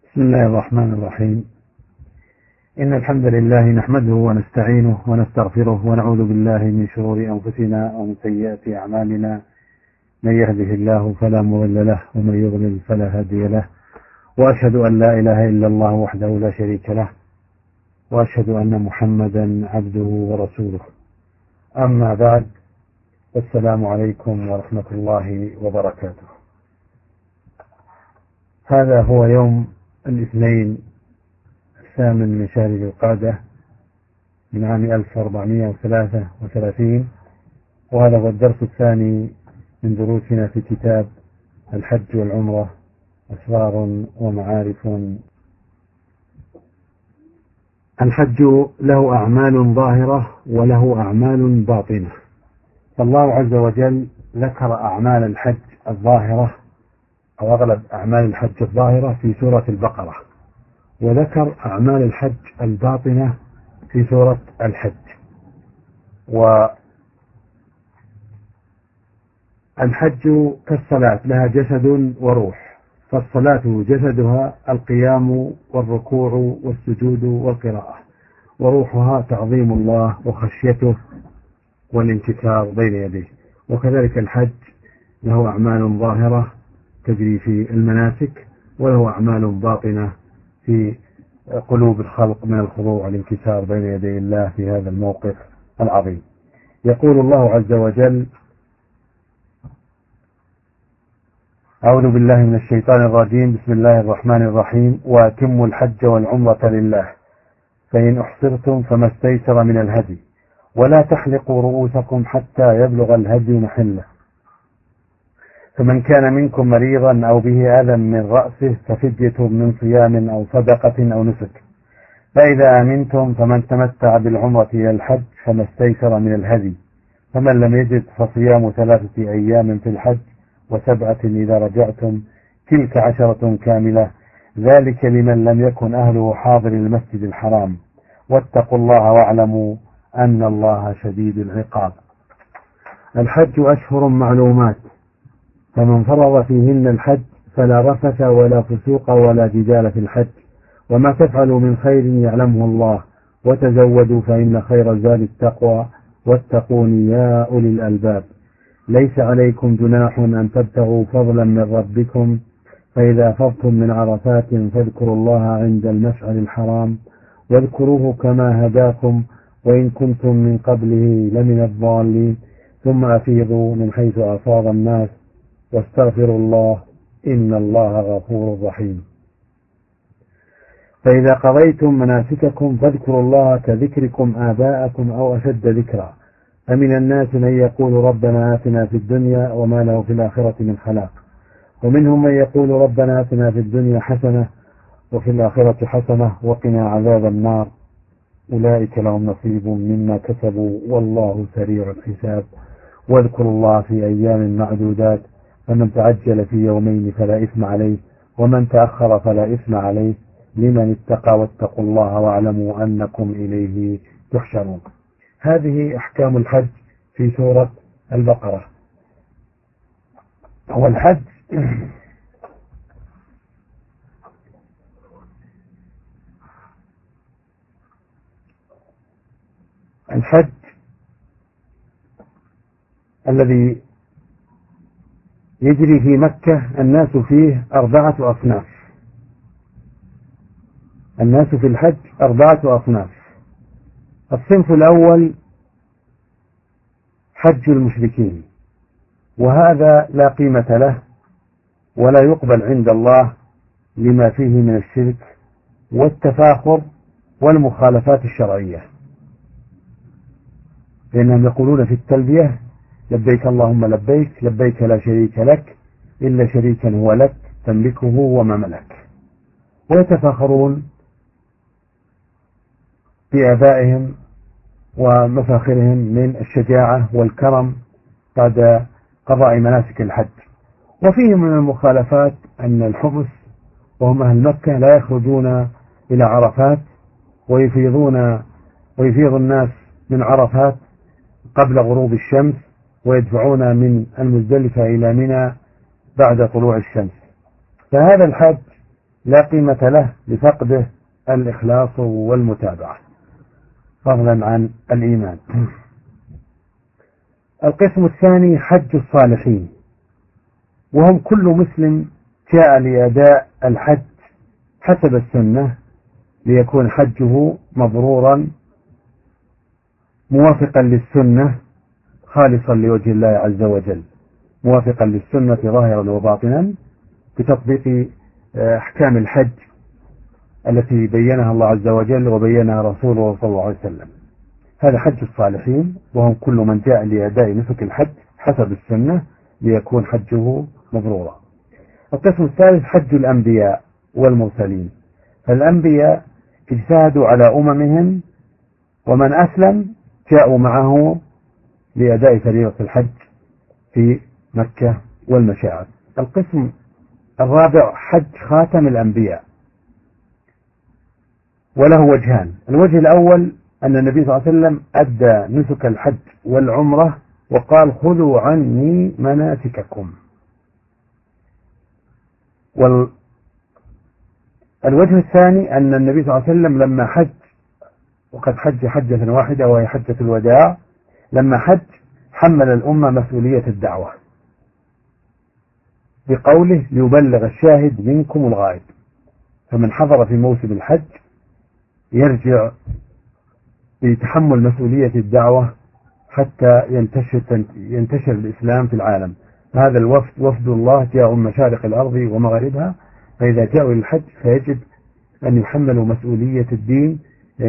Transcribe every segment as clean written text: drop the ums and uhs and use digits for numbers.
بسم الله الرحمن الرحيم. إن الحمد لله نحمده ونستعينه ونستغفره ونعوذ بالله من شرور أنفسنا ومن سيئات أعمالنا. من يهده الله فلا مضل له ومن يضلل فلا هادي له، وأشهد أن لا إله إلا الله وحده لا شريك له، وأشهد أن محمدا عبده ورسوله. أما بعد، السلام عليكم ورحمة الله وبركاته. هذا هو يوم الاثنين 8 من شهر ذي القعدة من عام 1433، وهذا هو الدرس الثاني من دروسنا في كتاب الحج والعمرة، أسرار ومعارف. الحج له أعمال ظاهرة وله أعمال باطنة، فالله عز وجل ذكر أعمال الحج الظاهرة أو أغلب أعمال الحج الظاهرة في سورة البقرة، وذكر أعمال الحج الباطنة في سورة الحج. والحج كالصلاة لها جسد وروح، فالصلاة جسدها القيام والركوع والسجود والقراءة، وروحها تعظيم الله وخشيته والانكسار بين يديه. وكذلك الحج له أعمال ظاهرة تجري في المناسك، وله أعمال باطنة في قلوب الخلق من الخضوع والانكسار بين يدي الله في هذا الموقف العظيم. يقول الله عز وجل: أعوذ بالله من الشيطان الرجيم، بسم الله الرحمن الرحيم: وأتموا الحج والعمرة لله، فإن أحصرتم فما استيسر من الهدي، ولا تحلقوا رؤوسكم حتى يبلغ الهدي محله، فمن كان منكم مريضا أو به أذى من رأسه ففدية من صيام أو صدقة أو نسك، فإذا أمنتم فمن تمتع بالعمرة إلى الحج فما استيسر من الهدي، فمن لم يجد فصيام 3 أيام في الحج و7 إذا رجعتم، تلك 10 كاملة، ذلك لمن لم يكن أهله حاضر المسجد الحرام، واتقوا الله واعلموا أن الله شديد العقاب. الحج أشهر معلومات، فمن فرض فيهن الحج فلا رفث ولا فسوق ولا جدال في الحج، وما تفعلوا من خير يعلمه الله، وتزودوا فإن خير الزاد التقوى، واتقون يا أولي الألباب. ليس عليكم جناح أن تبتغوا فضلا من ربكم، فإذا أفضتم من عرفات فاذكروا الله عند المشعر الحرام، واذكروه كما هداكم وإن كنتم من قبله لمن الضالين، ثم أفيضوا من حيث أفاض الناس، واستغفروا الله إن الله غفور رحيم. فإذا قضيتم مناسككم فاذكروا الله كذكركم آباءكم أو أشد ذكرا، فمن الناس من يقول ربنا آتنا في الدنيا وما له في الآخرة من خلاق، ومنهم من يقول ربنا آتنا في الدنيا حسنة وفي الآخرة حسنة وقنا عذاب النار، أولئك لهم نصيب مما كسبوا والله سريع الحساب. واذكروا الله في أيام معدودات، فمن تعجل في يومين فلا إثم عليه، ومن تأخر فلا إثم عليه، لمن اتقى، واتقوا الله واعلموا أنكم إليه تحشرون. هذه أحكام الحج في سورة البقرة. والحج الحج الذي يجري في مكة الناس فيه 4 أصناف. الناس في الحج 4 أصناف. الصنف الأول حج المشركين، وهذا لا قيمة له ولا يقبل عند الله لما فيه من الشرك والتفاخر والمخالفات الشرعية، لأنهم يقولون في التلبية: لبيك اللهم لبيك، لبيك لا شريك لك إلا شريكا هو لك تملكه وما ملك، ويتفاخرون بآبائهم ومفاخرهم من الشجاعة والكرم بعد قضاء مناسك الحج. وفيه من المخالفات أن الحمص وهم أهل مكة لا يخرجون إلى عرفات، ويفيض الناس من عرفات قبل غروب الشمس، ويدفعون من المزدلفة إلى منى بعد طلوع الشمس. فهذا الحج لا قيمة له لفقده الإخلاص والمتابعة فضلا عن الإيمان. القسم الثاني حج الصالحين، وهم كل مسلم جاء لأداء الحج حسب السنة ليكون حجه مبرورا موافقا للسنة خالصا لوجه الله عز وجل، موافقا للسنة ظاهرا وباطنا بتطبيق أحكام الحج التي بينها الله عز وجل وبينها رسوله صلى الله عليه وسلم. هذا حج الصالحين، وهم كل من جاء لأداء نسك الحج حسب السنة ليكون حجه مبرورا. القسم الثالث حج الأنبياء والمرسلين، فالأنبياء اجتهدوا على أممهم، ومن أسلم جاءوا معه لأداء فريضة الحج في مكة والمشاعر. القسم الرابع حج خاتم الأنبياء، وله وجهان. الوجه الأول أن النبي صلى الله عليه وسلم أدى نسك الحج والعمرة وقال خذوا عني مناسككم. والوجه الثاني أن النبي صلى الله عليه وسلم لما حج، وقد حج حجة واحدة وهي حجة الوداع، لما حج حمل الأمة مسؤولية الدعوة بقوله ليبلغ الشاهد منكم الغائب، فمن حضر في موسم الحج يرجع لتحمل مسؤولية الدعوة حتى ينتشر الإسلام في العالم. هذا الوفد وفد الله جاءوا من مشارق الأرض ومغاربها، فإذا جاءوا للحج فيجب أن يحملوا مسؤولية الدين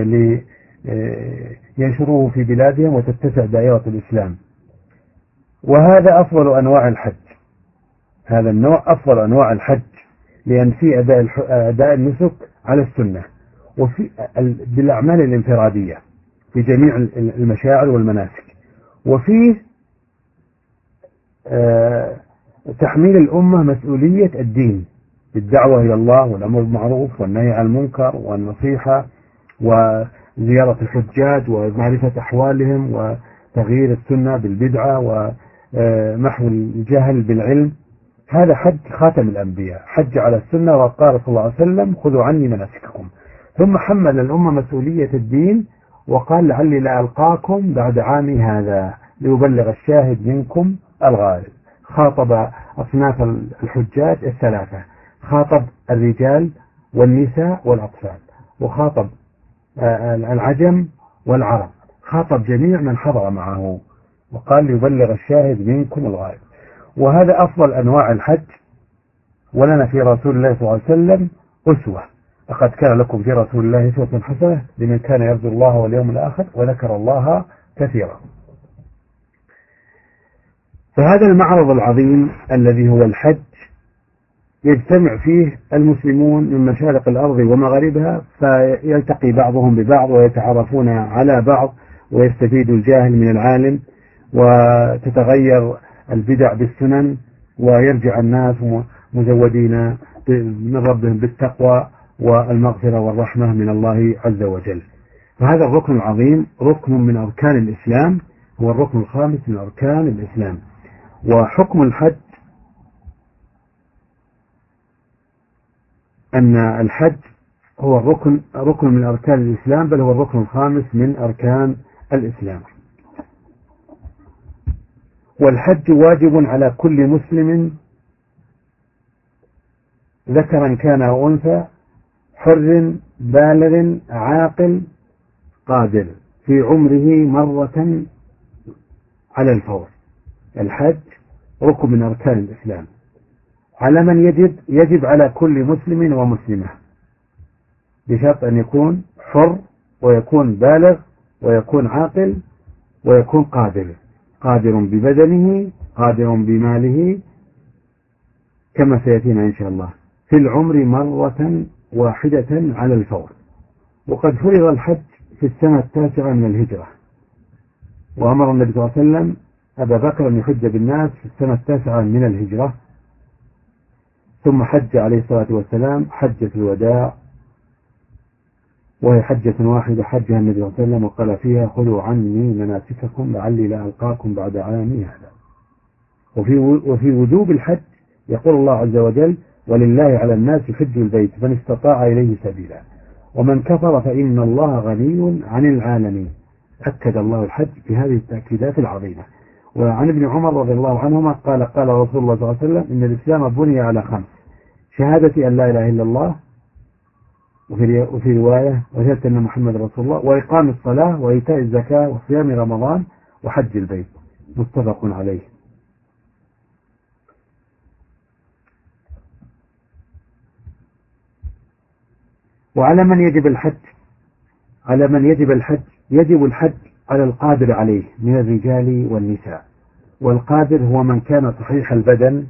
لينشروه في بلادهم وتتسع دائرة الإسلام. وهذا أفضل أنواع الحج، هذا النوع أفضل أنواع الحج، لأن في أداء النسك على السنة وفي بالأعمال الانفرادية في جميع المشاعر والمناسك، وفيه تحميل الأمة مسؤولية الدين بالدعوة إلى الله والأمر بالمعروف والنهي عن المنكر والنصيحة وزيارة الحجاج ومعرفة أحوالهم وتغيير السنة بالبدعة ومحو الجهل بالعلم. هذا حج خاتم الأنبياء، حج على السنة وقال صلى الله عليه وسلم خذوا عني مناسككم. ثم حمل الأمة مسؤولية الدين وقال لعلي لا ألقاكم بعد عامي هذا ليبلغ الشاهد منكم الغائب. خاطب أصناف الحجاج الثلاثة، خاطب الرجال والنساء والأطفال، وخاطب العجم والعرب، خاطب جميع من حضر معه وقال ليبلغ الشاهد منكم الغائب. وهذا أفضل أنواع الحج، ولنا في رسول الله صلى الله عليه وسلم أسوة. لقد كان لكم في رسول الله أسوة حسنة لمن كان يرجو الله واليوم الآخر وذكر الله كثيرا. فهذا المعرض العظيم الذي هو الحج يجتمع فيه المسلمون من مشارق الأرض ومغاربها، فيلتقي بعضهم ببعض ويتعرفون على بعض، ويستفيد الجاهل من العالم، وتتغير البدع بالسنن، ويرجع الناس مزودين من ربهم بالتقوى والمغفرة والرحمة من الله عز وجل. فهذا الركن العظيم ركن من أركان الإسلام، هو الركن الخامس من أركان الإسلام. وحكم الحج أن الحج هو ركن من أركان الإسلام، بل هو الركن الخامس من أركان الإسلام. والحج واجب على كل مسلم ذكرا كان أو أنثى، حر بالغ عاقل قادر في عمره مرة على الفور. الحج ركن من أركان الإسلام، على من يجب على كل مسلم ومسلمة، بشرط أن يكون حر ويكون بالغ ويكون عاقل ويكون قادر ببدنه قادر بماله، كما سيأتينا إن شاء الله، في العمر مرة واحدة على الفور. وقد فرض الحج في السنة 9 من الهجرة، وأمر النبي صلى الله عليه وسلم أبا بكر أن يحج بالناس في السنة 9 من الهجرة، ثم حج عليه الصلاة والسلام حجة الوداع، وهي حجة واحدة حجها النبي صلى الله عليه وسلم وقال فيها خذوا عني مناسككم لعلي لا ألقاكم بعد عامي هذا. وفي وجوب الحج يقول الله عز وجل ولله على الناس حج البيت من استطاع إليه سبيلا ومن كفر فإن الله غني عن العالمين. أكد الله الحج بهذه التأكيدات العظيمة. وعن ابن عمر رضي الله عنهما قال قال رسول الله صلى الله عليه وسلم إن الإسلام بني على 5: شهادة أن لا إله إلا الله، وفي رواية وشهادة أن محمد رسول الله، وإقام الصلاة، وإيتاء الزكاة، وصيام رمضان، وحج البيت. متفق عليه. وعلى من يجب الحج؟ على من يجب الحج؟ يجب الحج على القادر عليه من الرجال والنساء. والقادر هو من كان صحيح البدن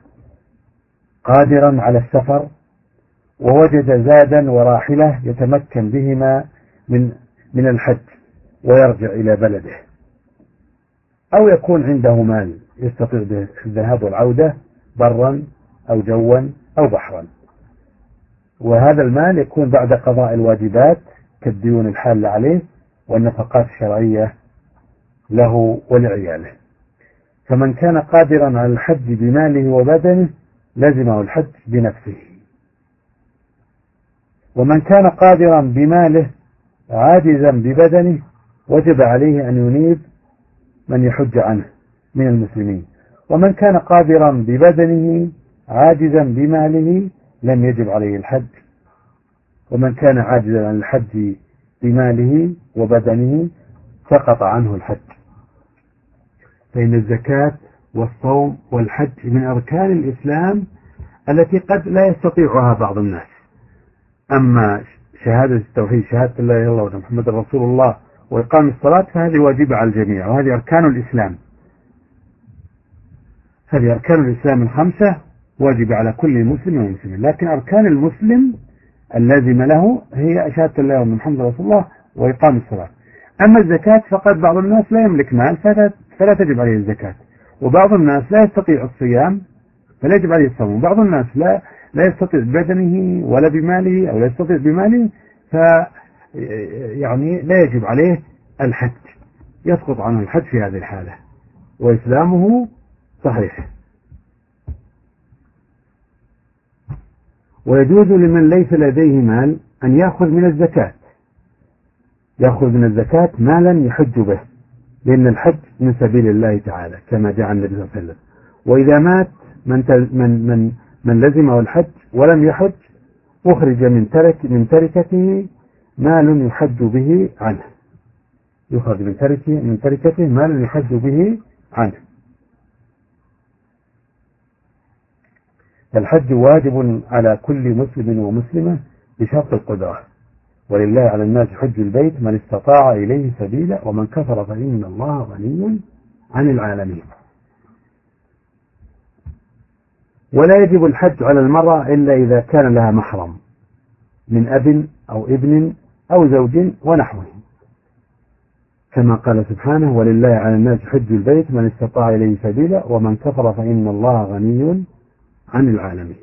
قادرا على السفر ووجد زادا وراحلة يتمكن بهما من الحج ويرجع إلى بلده، أو يكون عنده مال يستطيع به الذهاب والعودة برا أو جوا أو بحرا، وهذا المال يكون بعد قضاء الواجبات كالديون الحالة عليه والنفقات الشرعية له ولعياله. فمن كان قادرا على الحج بماله وبدنه لزمه الحج بنفسه. ومن كان قادرا بماله عاجزا ببدنه وجب عليه أن ينيب من يحج عنه من المسلمين. ومن كان قادرا ببدنه عاجزا بماله لم يجب عليه الحج. ومن كان عاجزا عن الحج بماله وبدنه سقط عنه الحج. فإن الزكاة والصوم والحج من أركان الإسلام التي قد لا يستطيعها بعض الناس. أما شهادة التوحيد، شهادة لا إله إلا الله وأن محمد رسول الله، وإقام الصلاة، فهذه واجبة على الجميع، وهذه أركان الإسلام. هذه أركان الإسلام 5 واجبة على كل مسلم ومسلم. لكن أركان المسلم اللازمة له هي شهادة لا إله إلا الله وأن محمد رسول الله وإقام الصلاة. أما الزكاة فقد بعض الناس لا يملك مال فلا تجب عليه الزكاة، وبعض الناس لا يستطيع الصيام فلا يجب عليه الصوم، وبعض الناس لا يستطيع ببدنه ولا بماله، أو لا يستطيع بماله يعني لا يجب عليه الحج، يسقط عنه الحج في هذه الحالة وإسلامه صحيح. ويجوز لمن ليس لديه مال أن يأخذ من الزكاة، يأخذ من الزكاة مالا يحج به، لأن الحج من سبيل الله تعالى كما جاء عن النبي صلى الله عليه وسلم. وإذا مات من لزمه الحج ولم يحج أخرج من تركته مال يحج به عنه، يخرج من تركته مال يحج به عنه. الحج واجب على كل مسلم ومسلمة بشرط القدرة، ولله على الناس حج البيت من استطاع إليه سبيلا ومن كفر فإن الله غني عن العالمين. ولا يجب الحج على المرأة إلا إذا كان لها محرم من أب أو ابن أو زوج ونحوه، كما قال سبحانه ولله على الناس حج البيت من استطاع إليه سبيلا ومن كفر فإن الله غني عن العالمين.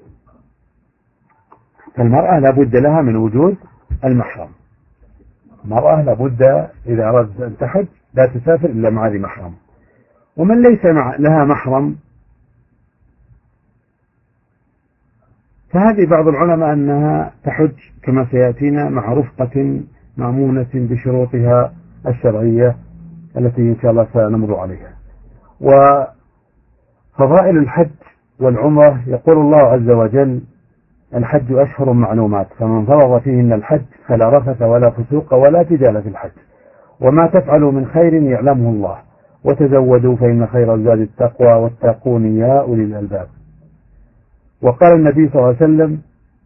فالمرأة لابد لها من وجود المحرم. المرأة لابد إذا أردت أن تحج لا تسافر إلا مع ذي محرم. ومن ليس لها محرم فهذه بعض العلماء أنها تحج كما سيأتينا مع رفقة مأمونة بشروطها الشرعية التي إن شاء الله سنمر عليها. وفضائل الحج والعمرة يقول الله عز وجل الحج أشهر معلومات فمن فرض فيهن الحج فلا رفث ولا فسوق ولا جدال في الحج وما تفعلوا من خير يعلمه الله وتزودوا فإن خير الزاد التقوى واتقون يا أولي الألباب. وقال النبي صلى الله عليه وسلم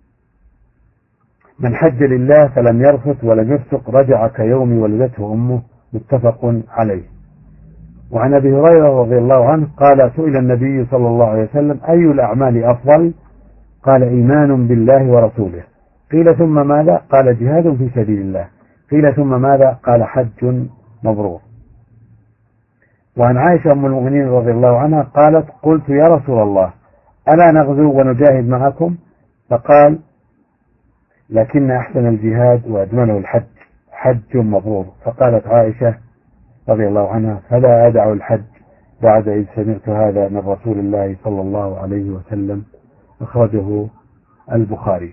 من حج لله فلم يرفث ولم يفسق رجع كيوم ولدته أمه. متفق عليه. وعن أبي هريرة رضي الله عنه قال سئل النبي صلى الله عليه وسلم أي الأعمال أفضل؟ قال إيمان بالله ورسوله. قيل ثم ماذا؟ قال جهاد في سبيل الله. قيل ثم ماذا؟ قال حج مبرور. وعن عائشة أم المؤمنين رضي الله عنها قالت قلت يا رسول الله ألا نغزو ونجاهد معكم؟ فقال لكن أحسن الجهاد وأجمله الحج حج مبرور. فقالت عائشة رضي الله عنها فلا أدع الحج بعد إذ سمعت هذا من رسول الله صلى الله عليه وسلم. أخرجه البخاري.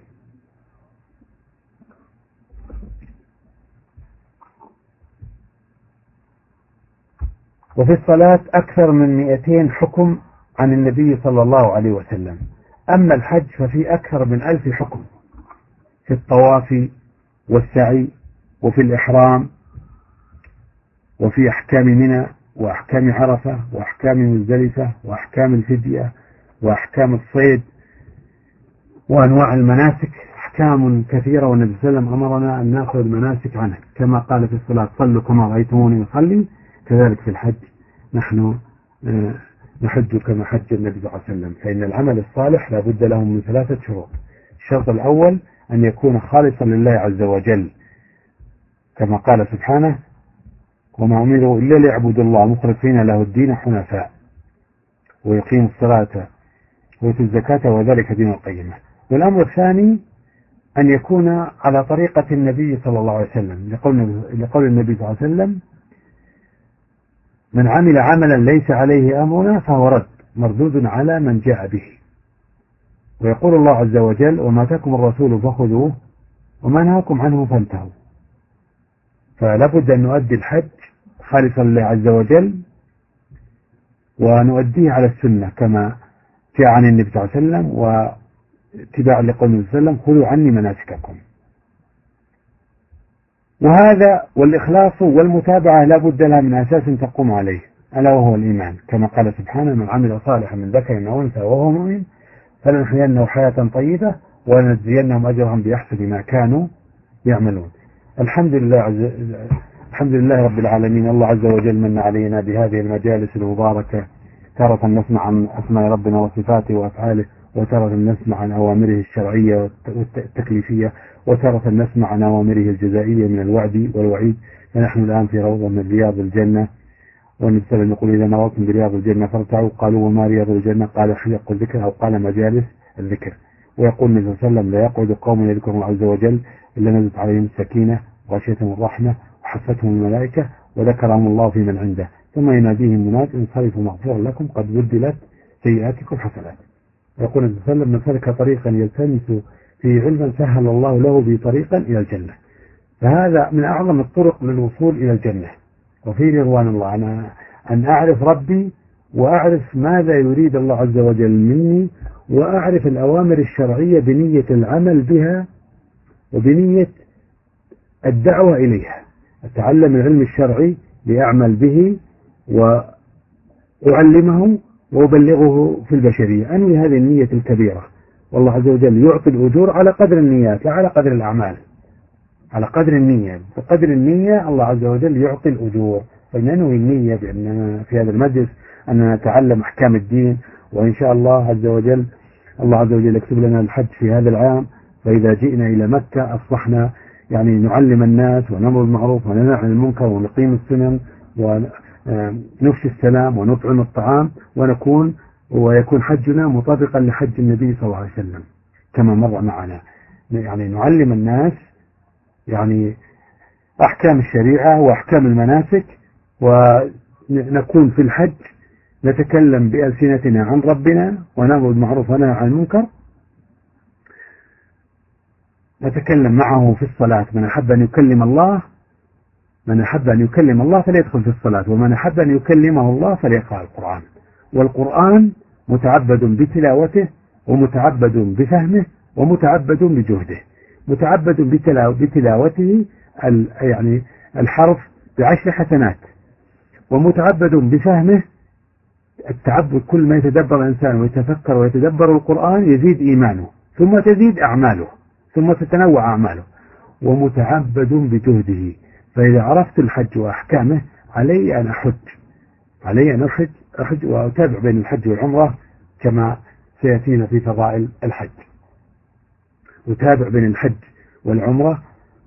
وفي الصلاة أكثر من 200 حكم عن النبي صلى الله عليه وسلم. أما الحج ففي أكثر من 1000 حكم في الطواف والسعي وفي الإحرام وفي أحكام منى وأحكام عرفة وأحكام مزدلفة وأحكام الفدية وأحكام الصيد وأنواع المناسك. أحكام كثيرة، والنبي صلى الله عليه وسلم أمرنا أن نأخذ المناسك عنه، كما قال في الصلاة صلوا كما رأيتموني أصلي، كذلك في الحج نحن نحج كما حج النبي صلى الله عليه وسلم. فإن العمل الصالح لا بد له من 3 شروط. الشرط الأول أن يكون خالصا لله عز وجل، كما قال سبحانه وما أمروا إلا ليعبدوا الله مخلصين له الدين حنفاء ويقيموا الصلاة ويؤتوا الزكاة وذلك دين القيمة. والأمر الثاني أن يكون على طريقة النبي صلى الله عليه وسلم، لقول النبي صلى الله عليه وسلم من عمل عملا ليس عليه أمرنا فهو رد مردود على من جاء به. ويقول الله عز وجل وما أتاكم الرسول فخذوه وما نهاكم عنه فانتهوا. فلا بد أن نؤدي الحج خالصا لله عز وجل، ونؤديه على السنة كما جاء عن النبي صلى الله عليه وسلم، واتباعا لقول النبي صلى الله عليه وسلم خذوا عني مناسككم. وهذا والإخلاص والمتابعة لا بد لها من أساس تقوم عليه، ألا وهو الإيمان، كما قال سبحانه من عمل صالحا من ذكر أو أنثى وهو مؤمن فلنحيينه حياة طيبة ولنجزينهم أجرهم بأحسن ما كانوا يعملون. الحمد لله رب العالمين. الله عز وجل من علينا بهذه المجالس المباركة، تارة نسمع عن أسماء ربنا وصفاته وأفعاله، وتارة نسمع عن أوامره الشرعية والتكليفية، وتارة نسمع عن أوامره الجزائية من الوعد والوعيد. فنحن الآن في روضة من رياض الجنة، والنبي صلى الله عليه وسلم يقول إذا نظرتم برياض الجنة فارتعوا. قالوا وما رياض الجنة؟ قال حلق الذكر، أو قال مجالس الذكر. ويقول النبي صلى الله عليه وسلم لا يقعد قوم يذكرون الله عز وجل إلا نزلت عليهم السكينة وغشيتهم الرحمة وحفتهم الملائكة وذكرهم الله في من عنده ثم يناديهم مناد انصرفوا مغفورا لكم قد بدلت سيئاتكم حسنات. يقول النبي صلى الله عليه وسلم من سلك طريقا يلتمس فيه علما سهل الله له به طريقا إلى الجنة. فهذا من أعظم الطرق للوصول إلى الجنة. وفي رضوان الله أن أعرف ربي وأعرف ماذا يريد الله عز وجل مني، وأعرف الأوامر الشرعية بنية العمل بها وبنية الدعوة إليها. أتعلم العلم الشرعي لأعمل به وأعلمه وأبلغه في البشرية، أنوي هذه النية الكبيرة. والله عز وجل يعطي الأجور على قدر النيات لا على قدر الأعمال، على قدر النية. بقدر النية الله عز وجل يعطي الأجور. فننوي النية بأننا في هذا المجلس أننا نتعلم أحكام الدين، وإن شاء الله عز وجل الله عز وجل يكتب لنا الحج في هذا العام. فإذا جئنا إلى مكة أصبحنا يعني نعلم الناس ونأمر بالمعروف وننهى عن المنكر ونقيم السنن ونفشي السلام ونطعم الطعام، ويكون حجنا مطابقا لحج النبي صلى الله عليه وسلم كما مر معنا. يعني نعلم الناس يعني أحكام الشريعة وأحكام المناسك، ونكون في الحج نتكلم بألسنتنا عن ربنا ونأمر بالمعروف وننهى عن المنكر. نتكلم معه في الصلاة. من أحب أن يكلم الله فليدخل في الصلاة، ومن أحب أن يكلمه الله فليقرأ القرآن. والقرآن متعبد بتلاوته ومتعبد بفهمه ومتعبد بجهده. متعبد بتلاوته يعني الحرف ب10 حسنات، ومتعبد بفهمه التعبد كل ما يتدبر الإنسان ويتفكر ويتدبر القرآن يزيد إيمانه ثم تزيد أعماله ثم تتنوع أعماله. ومتعبد بجهده. فإذا عرفت الحج وأحكامه علي أن أحج وأتابع بين الحج والعمرة كما سيأتينا في فضائل الحج. أتابع بين الحج والعمرة.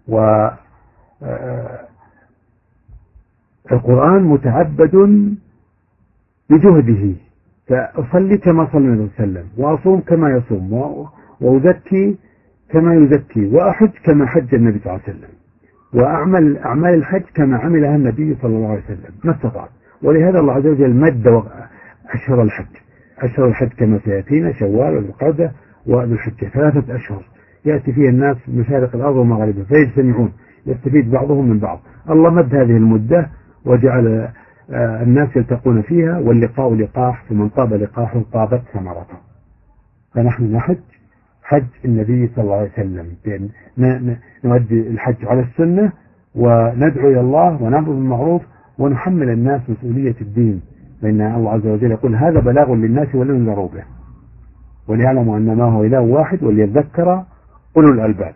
والقرآن متعبد بجهده، فأصلي كما صلى النبي صلى الله عليه وسلم، وأصوم كما يصوم، وأزكي كما يزكي، وأحج كما حج النبي صلى الله عليه وسلم، وأعمل أعمال الحج كما عملها النبي صلى الله عليه وسلم ما استطعت. ولهذا الله عز وجل مد أشهر الحج كما سيأتينا شوال والقعدة وذو الحجة 3 أشهر يأتي فيها الناس من مشارق الأرض ومغاربها فيجتمعون يستفيد بعضهم من بعض. الله مد هذه المدة وجعل الناس يلتقون فيها، واللقاء لقاح، فمن طاب لقاحه طابت ثمرته. فنحن نحج حج النبي صلى الله عليه وسلم، نؤدي الحج على السنة وندعو إلى الله ونأمر بالمعروف ونحمل الناس مسؤولية الدين، لأن الله عز وجل يقول هذا بلاغ للناس ولينذروا به وليعلموا أن ما هو إله واحد وليذكر أولو الألباب.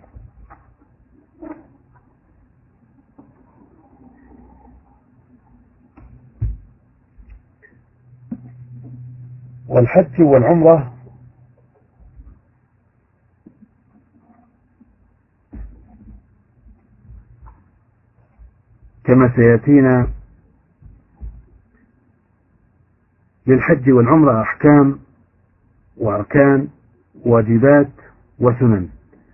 والحج والعمرة كما سيأتينا للحج والعمرة أحكام وأركان واجبات وسنن،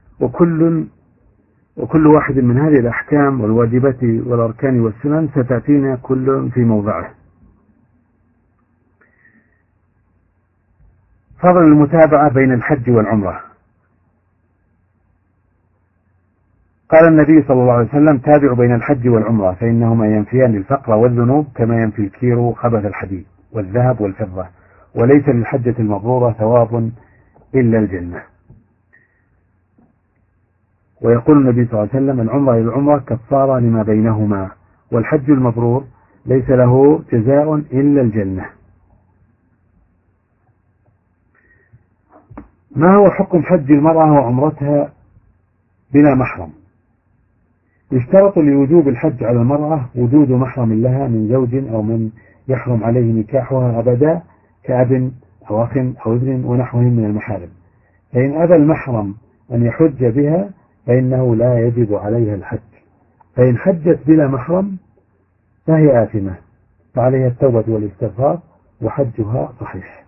وكل واحد من هذه الأحكام والواجبات والأركان والسنن ستأتينا كل في موضعه. فضل المتابعة بين الحج والعمرة. قال النبي صلى الله عليه وسلم تابعوا بين الحج والعمرة فإنهما ينفيان الفقر والذنوب كما ينفي الكير خبث الحديد والذهب والفضة، وليس للحجة المبرورة ثواب إلا الجنة. ويقول النبي صلى الله عليه وسلم العمرة إلى العمرة كفارة لما بينهما، والحج المبرور ليس له جزاء إلا الجنة. ما هو حكم حج المرأة وعمرتها بلا محرم؟ يشترط لوجوب الحج على المرأة وجود محرم لها من زوج أو من يحرم عليه نكاحها أبدا كأب أو أخ أو ابن ونحوهم من المحارم، فإن أبى المحرم أن يحج بها فإنه لا يجب عليها الحج، فإن حجت بلا محرم فهي آثمة، فعليها التوبة والاستغفار وحجها صحيح.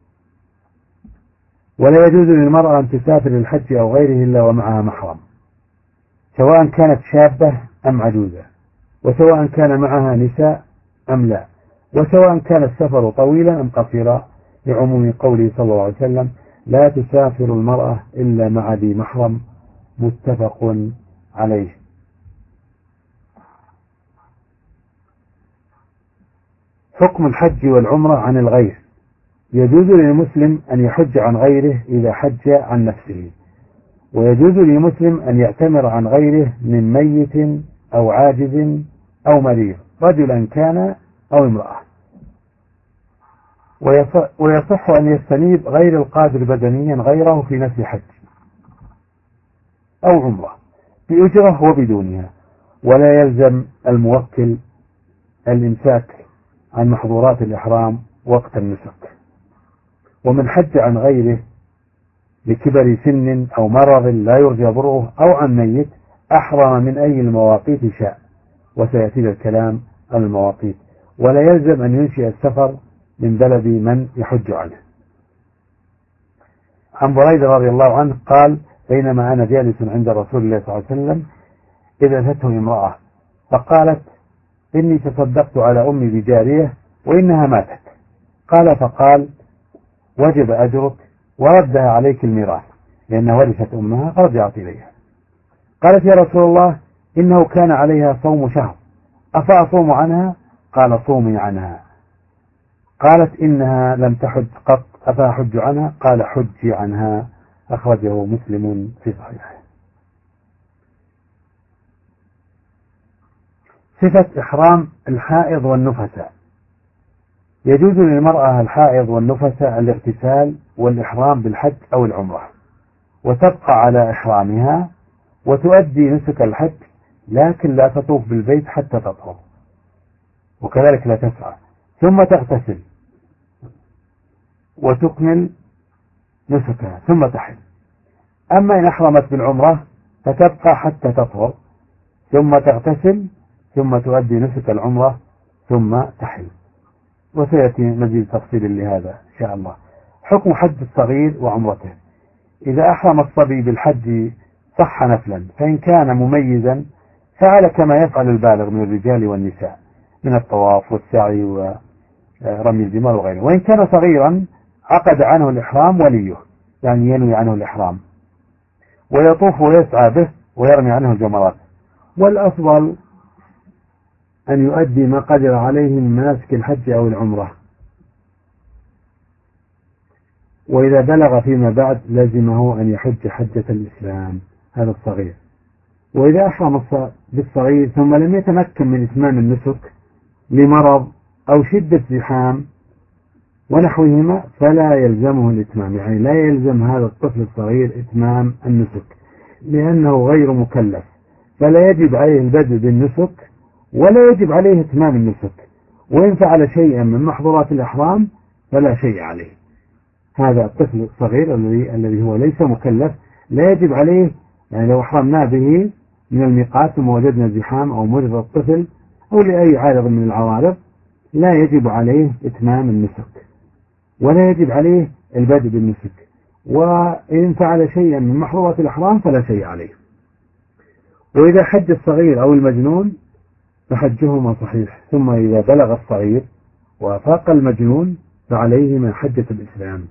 ولا يجوز للمرأة أن تسافر للحج أو غيره إلا ومعها محرم، سواء كانت شابة أم عجوزة، وسواء كان معها نساء أم لا، وسواء كان السفر طويلا أم قصيرا، لعموم قوله صلى الله عليه وسلم لا تسافر المرأة إلا مع ذي محرم، متفق عليه. حكم الحج والعمرة عن الغير. يجوز للمسلم أن يحج عن غيره إذا حج عن نفسه، ويجوز للمسلم أن يعتمر عن غيره من ميت أو عاجز أو مريض، رجلا كان أو امرأة. ويصح أن يستنيب غير القادر بدنيا غيره في نفس حج أو عمرة بأجرة وبدونها، ولا يلزم الموكل الإمساك عن محظورات الإحرام وقت النسك. ومن حج عن غيره لكبر سن أو مرض لا يرجى برؤه أو عن ميت أحرم من أي المواقيت شاء، وسيأتي الكلام عن المواقيت، ولا يلزم أن ينشئ السفر من بلد من يحج عنه. عن بريدة رضي الله عنه قال بينما أنا جالس عند رسول الله صلى الله عليه وسلم إذا أتته امرأة فقالت إني تصدقت على أمي بجارية وإنها ماتت، قال فقال وجب أجرك وردها عليك الميراث لأن ورثت أمها فرجعت إليها. قالت يا رسول الله إنه كان عليها صوم شهر أفأصوم عنها؟ قال صومي عنها. قالت إنها لم تحج قط أفأحج عنها؟ قال حجي عنها، أخرجه مسلم في صحيحه. صفة إحرام الحائض والنفساء. يجوز للمرأة الحائض والنفساء الاغتسال والإحرام بالحج أو العمرة، وتبقى على إحرامها وتؤدي نسك الحج، لكن لا تطوف بالبيت حتى تطهر، وكذلك لا تسعى، ثم تغتسل وتكمل نسكها ثم تحل. أما إن أحرمت بالعمرة فتبقى حتى تطهر ثم تغتسل ثم تؤدي نسك العمرة ثم تحل، وسيأتي مزيد تفصيل لهذا إن شاء الله. حكم حج الصغير وعمرته. إذا أحرم الصبي بالحج صح نفلا، فإن كان مميزا فعل كما يفعل البالغ من الرجال والنساء من الطواف والسعي ورمي الجمار وغيره، وإن كان صغيرا عقد عنه الإحرام وليه، يعني ينوي عنه الإحرام، ويطوف ويسعى به ويرمي عنه الجمرات. والأفضل أن يؤدي ما قدر عليه من مناسك الحج أو العمرة. وإذا بلغ فيما بعد لزمه أن يحج حجة الإسلام، هذا الصغير. وإذا أحرم بالصغير ثم لم يتمكن من إتمام النسك لمرض أو شدة زحام ونحوهما فلا يلزمه الإتمام، يعني لا يلزم هذا الطفل الصغير إتمام النسك لأنه غير مكلف، فلا يجب عليه البدء بالنسك ولا يجب عليه إتمام النسك. وإن فعل شيئا من محظورات الإحرام فلا شيء عليه. هذا الطفل الصغير الذي هو ليس مكلف لا يجب عليه، يعني لو أحرمنا به من الميقات ثم وجدنا زحام أو مرض الطفل أو لأي عارض من العوارض لا يجب عليه إتمام النسك ولا يجب عليه البدء بالنسك. وإن فعل شيئا من محظورات الإحرام فلا شيء عليه. وإذا حج الصغير أو المجنون فحجهما صحيح. ثم إذا بلغ الصغير وفاق المجنون فعليهما حجة الإسلام.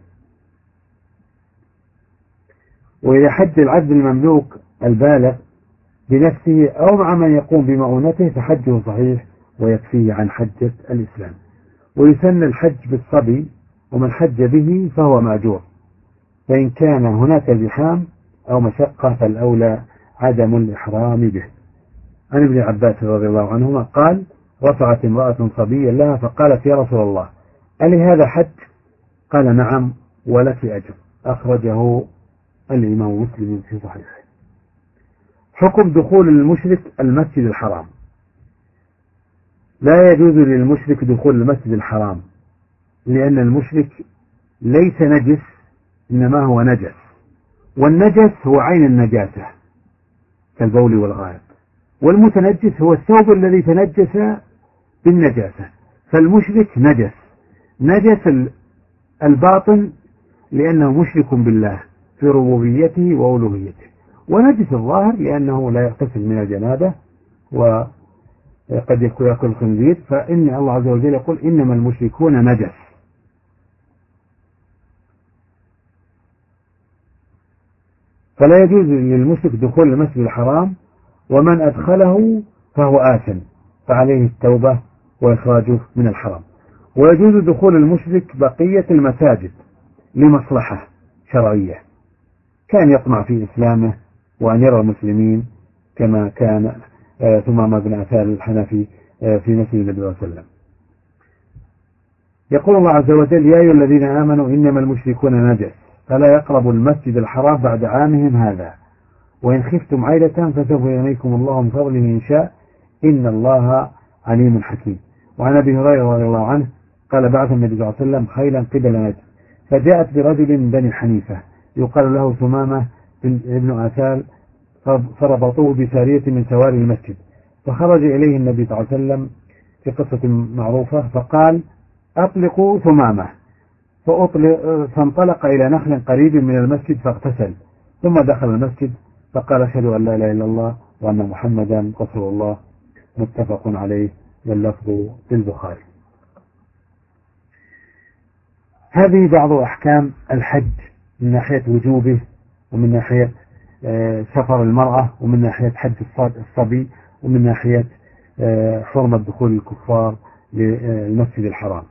وإذا حج العبد المملوك البالغ بنفسه أو مع من يقوم بمؤونته فحجه صحيح ويكفيه عن حجة الإسلام. ويسن الحج بالصبي، ومن حج به فهو مأجور، فإن كان هناك زحام أو مشقة فالأولى عدم الإحرام به. عن ابن عباس رضي الله عنهما قال: رفعت امرأة صبيا لها فقالت: يا رسول الله ألي هذا حج؟ قال: نعم ولك أجر. أخرجه الإمام مسلم في صحيحه. حكم دخول المشرك المسجد الحرام. لا يجوز للمشرك دخول المسجد الحرام، لأن المشرك ليس نجس إنما هو نجس، والنجس هو عين النجاسة كالبول والغائط، والمتنجس هو الثوب الذي تنجس بالنجاسة. فالمشرك نجس الباطن لأنه مشرك بالله في ربوبيته وألوهيته، ونجس الظاهر لأنه لا يغتسل من الجنابة وقد يأكل الخنزير، فإن الله عز وجل يقول: إنما المشركون نجس. فلا يجوز للمشرك دخول المسجد الحرام، ومن أدخله فهو آثم فعليه التوبة وإخراجه من الحرام. ويجوز دخول المشرك بقية المساجد لمصلحة شرعية، كان يطمع في إسلامه وأن يرى المسلمين كما كان ثمامة بن عثال الحنفي في مسجد النبي صلى الله عليه وسلم. يقول الله عز وجل: يا أيها الذين آمنوا إنما المشركون نجس فلا يقربوا المسجد الحرام بعد عامهم هذا وإن خفتم عيلة فسوف يغنيكم الله من فضله إن شاء إن الله عليم حكيم. وعن أبي هريرة رضي الله عنه قال: بعث النبي صلى الله عليه وسلم خيلا قبل نجد فجاءت برجل من بني حنيفة يقال له ثمامة بن عثال، فربطوه بسارية من سواري المسجد، فخرج إليه النبي صلى الله عليه وسلم في قصة معروفة فقال: أطلقوا ثمامة، فانطلق إلى نخل قريب من المسجد فاغتسل، ثم دخل المسجد فقال: أشهد أن لا إله إلا الله وأن محمدا رسول الله. متفق عليه واللفظ للبخاري. هذه بعض أحكام الحج من ناحية وجوبه، ومن ناحية سفر المرأة، ومن ناحية حج الصبي، ومن ناحية حرمة دخول الكفار للمسجد الحرام.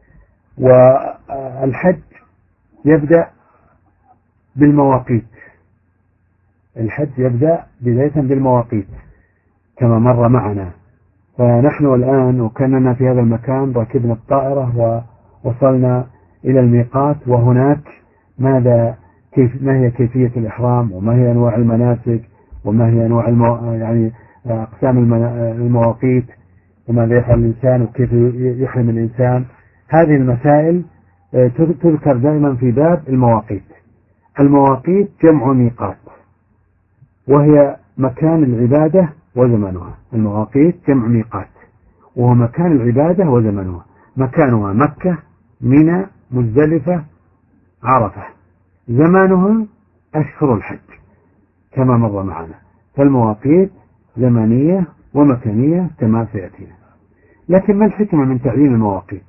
والحج يبدأ بالمواقيت، الحج يبدأ بداية بالمواقيت كما مر معنا. فنحن الآن وكاننا في هذا المكان ركبنا الطائرة ووصلنا إلى الميقات، وهناك ما هي كيفية الإحرام، وما هي أنواع المناسك، وما هي أنواع يعني أقسام المواقيت، وماذا يفعل الإنسان وكيف يحرم الإنسان. هذه المسائل تذكر دائما في باب المواقيت. المواقيت جمع ميقات، وهي مكان العبادة وزمنها. المواقيت جمع ميقات، وهو مكان العبادة وزمنها. مكانها مكة، منى، مزدلفة، عرفة. زمانها أشهر الحج كما مر معنا. فالمواقيت زمنية ومكانية كما سيأتينا. لكن ما الحكمة من تعيين المواقيت؟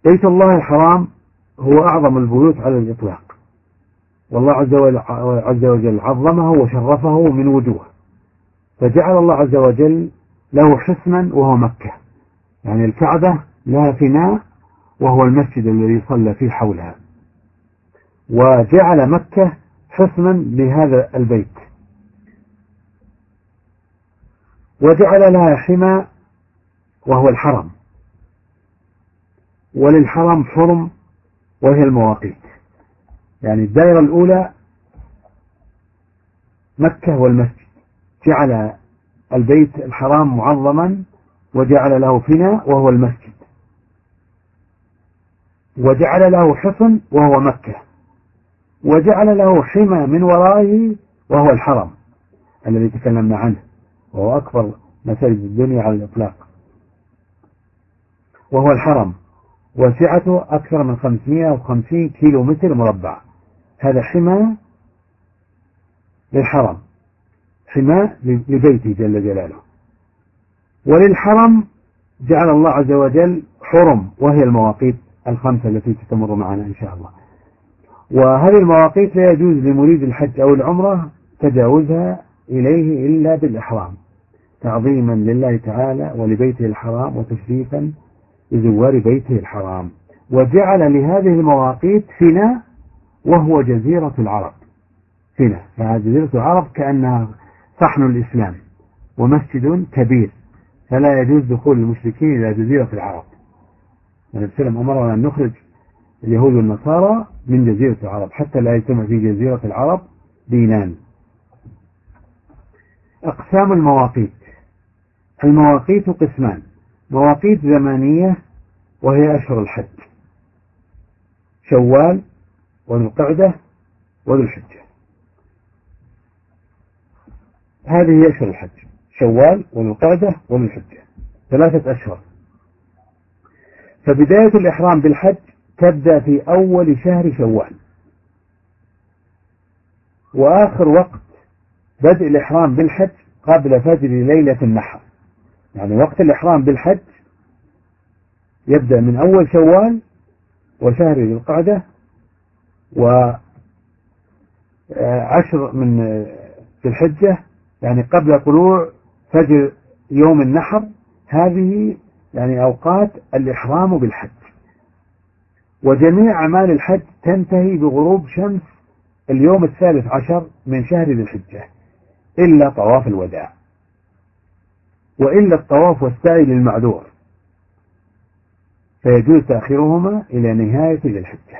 بيت الله الحرام هو أعظم البيوت على الإطلاق، والله عز وجل عظمه وشرفه من وجوه، فجعل الله عز وجل له حصنا وهو مكة، يعني الكعبة لها فناء وهو المسجد الذي صلى فيه حولها، وجعل مكة حصنا لهذا البيت، وجعل لها حمى وهو الحرم، وللحرم حرم وهي المواقيت. يعني الدائرة الأولى مكة والمسجد، جعل البيت الحرام معظما وجعل له فناء وهو المسجد، وجعل له حصن وهو مكة، وجعل له حمى من ورائه وهو الحرم الذي تكلمنا عنه، وهو أكبر مساجد الدنيا على الإطلاق، وهو الحرم، وسعته أكثر من 550 كيلو متر مربع. هذا حمى للحرم، حمى لبيته جل جلاله. وللحرم جعل الله عز وجل حرم وهي المواقيت الخمسة التي ستمر معنا إن شاء الله. وهذه المواقيت لا يجوز لمريد الحج أو العمرة تجاوزها إليه إلا بالإحرام، تعظيما لله تعالى ولبيته الحرام وتشريفا لزوار بيته الحرام. وجعل لهذه المواقيت فناء وهو جزيرة العرب، فناء، فهذه جزيرة العرب كأنها صحن الإسلام ومسجد كبير، فلا يجوز دخول المشركين إلى جزيرة العرب. النبي صلى الله عليه وسلم أمرنا أن نخرج اليهود والنصارى من جزيرة العرب حتى لا يجتمع في جزيرة العرب دينان. أقسام المواقيت: المواقيت قسمان: مواقيت زمانية وهي أشهر الحج، شوال وذو القعدة وذو الحجة، هذه أشهر الحج، شوال وذو القعدة وذو الحجة، 3 أشهر. فبداية الإحرام بالحج تبدأ في أول شهر شوال، وآخر وقت بدء الإحرام بالحج قبل فجر ليلة النحر. يعني وقت الإحرام بالحج يبدأ من أول شوال وشهر ذي القعدة و10 من ذي الحجة، يعني قبل طلوع فجر يوم النحر. هذه يعني أوقات الإحرام بالحج. وجميع أعمال الحج تنتهي بغروب شمس اليوم 13 من شهر ذي الحجة، إلا طواف الوداع، وإلا الطواف والسعي للمعذور، فيجوز تأخيرهما إلى نهاية ذي الحجة.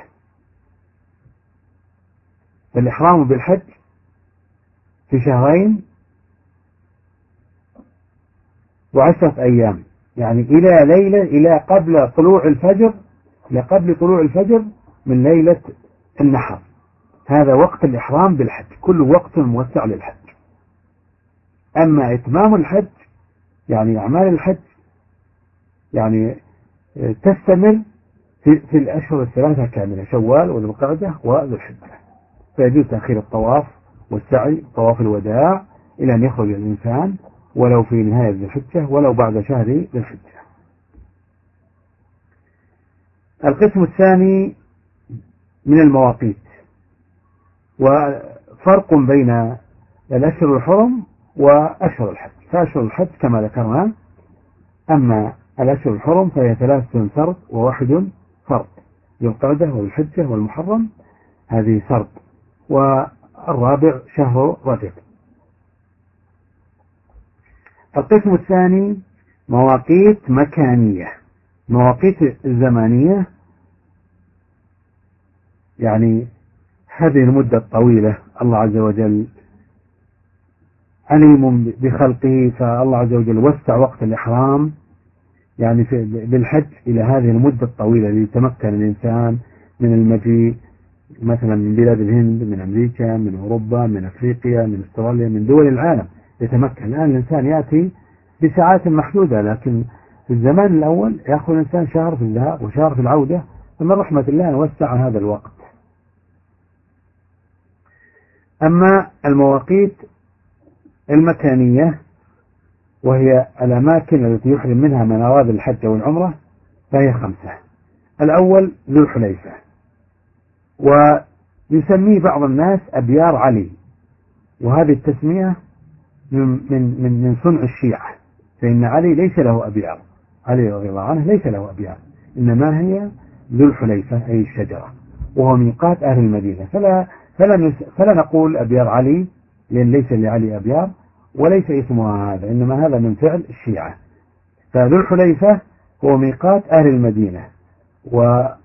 فالإحرام بالحج في 2 و10 أيام، يعني إلى قبل طلوع الفجر من ليلة النحر. هذا وقت الإحرام بالحج، كل وقت موسع للحج. أما إتمام الحج يعني أعمال الحج يعني تستمر في الأشهر 3 كاملة، شوال وذو القعدة وذو الحجة، فيجوز تأخير الطواف والسعي، طواف الوداع، إلى أن يخرج الإنسان ولو في نهاية ذي الحجة ولو بعد شهر ذي الحجة. القسم الثاني من المواقيت، وفرق بين الأشهر الحرم وأشهر الحج. فأشهر الحج كما ذكرنا، أما الأشهر الحرم فهي 3 فرض و1 فرض، ذو القعدة والحجة والمحرم، هذه فرض، والرابع شهر رجب. القسم الثاني مواقيت مكانية. مواقيت الزمانية يعني هذه المدة الطويلة، الله عز وجل عليم بخلقه، فالله عز وجل وسع وقت الإحرام يعني بالحج إلى هذه المدة الطويلة ليتمكن الإنسان من المجيء مثلا من بلاد الهند، من أمريكا، من أوروبا، من أفريقيا، من أستراليا، من دول العالم يتمكن. الآن الإنسان يأتي بساعات محدودة، لكن في الزمان الأول يأخذ الإنسان شهر في الذهاب وشهر في العودة، فمن رحمة الله أن وسع هذا الوقت. أما المواقيت المكانية وهي الأماكن التي يحرم منها من أراد الحج والعمرة فهي 5: الأول ذو الحليفة، ويسميه بعض الناس أبيار علي، وهذه التسمية من صنع الشيعة، فإن علي ليس له أبيار، علي رضي الله عنه ليس له أبيار، إنما هي ذو الحليفة أي الشجرة، وهو ميقات أهل المدينة. فلا نقول أبيار علي، لأن ليس لعلي أبيار، وليس اسمها هذا، إنما هذا من فعل الشيعة. فذو الحليفة هو ميقات أهل المدينة، وهذا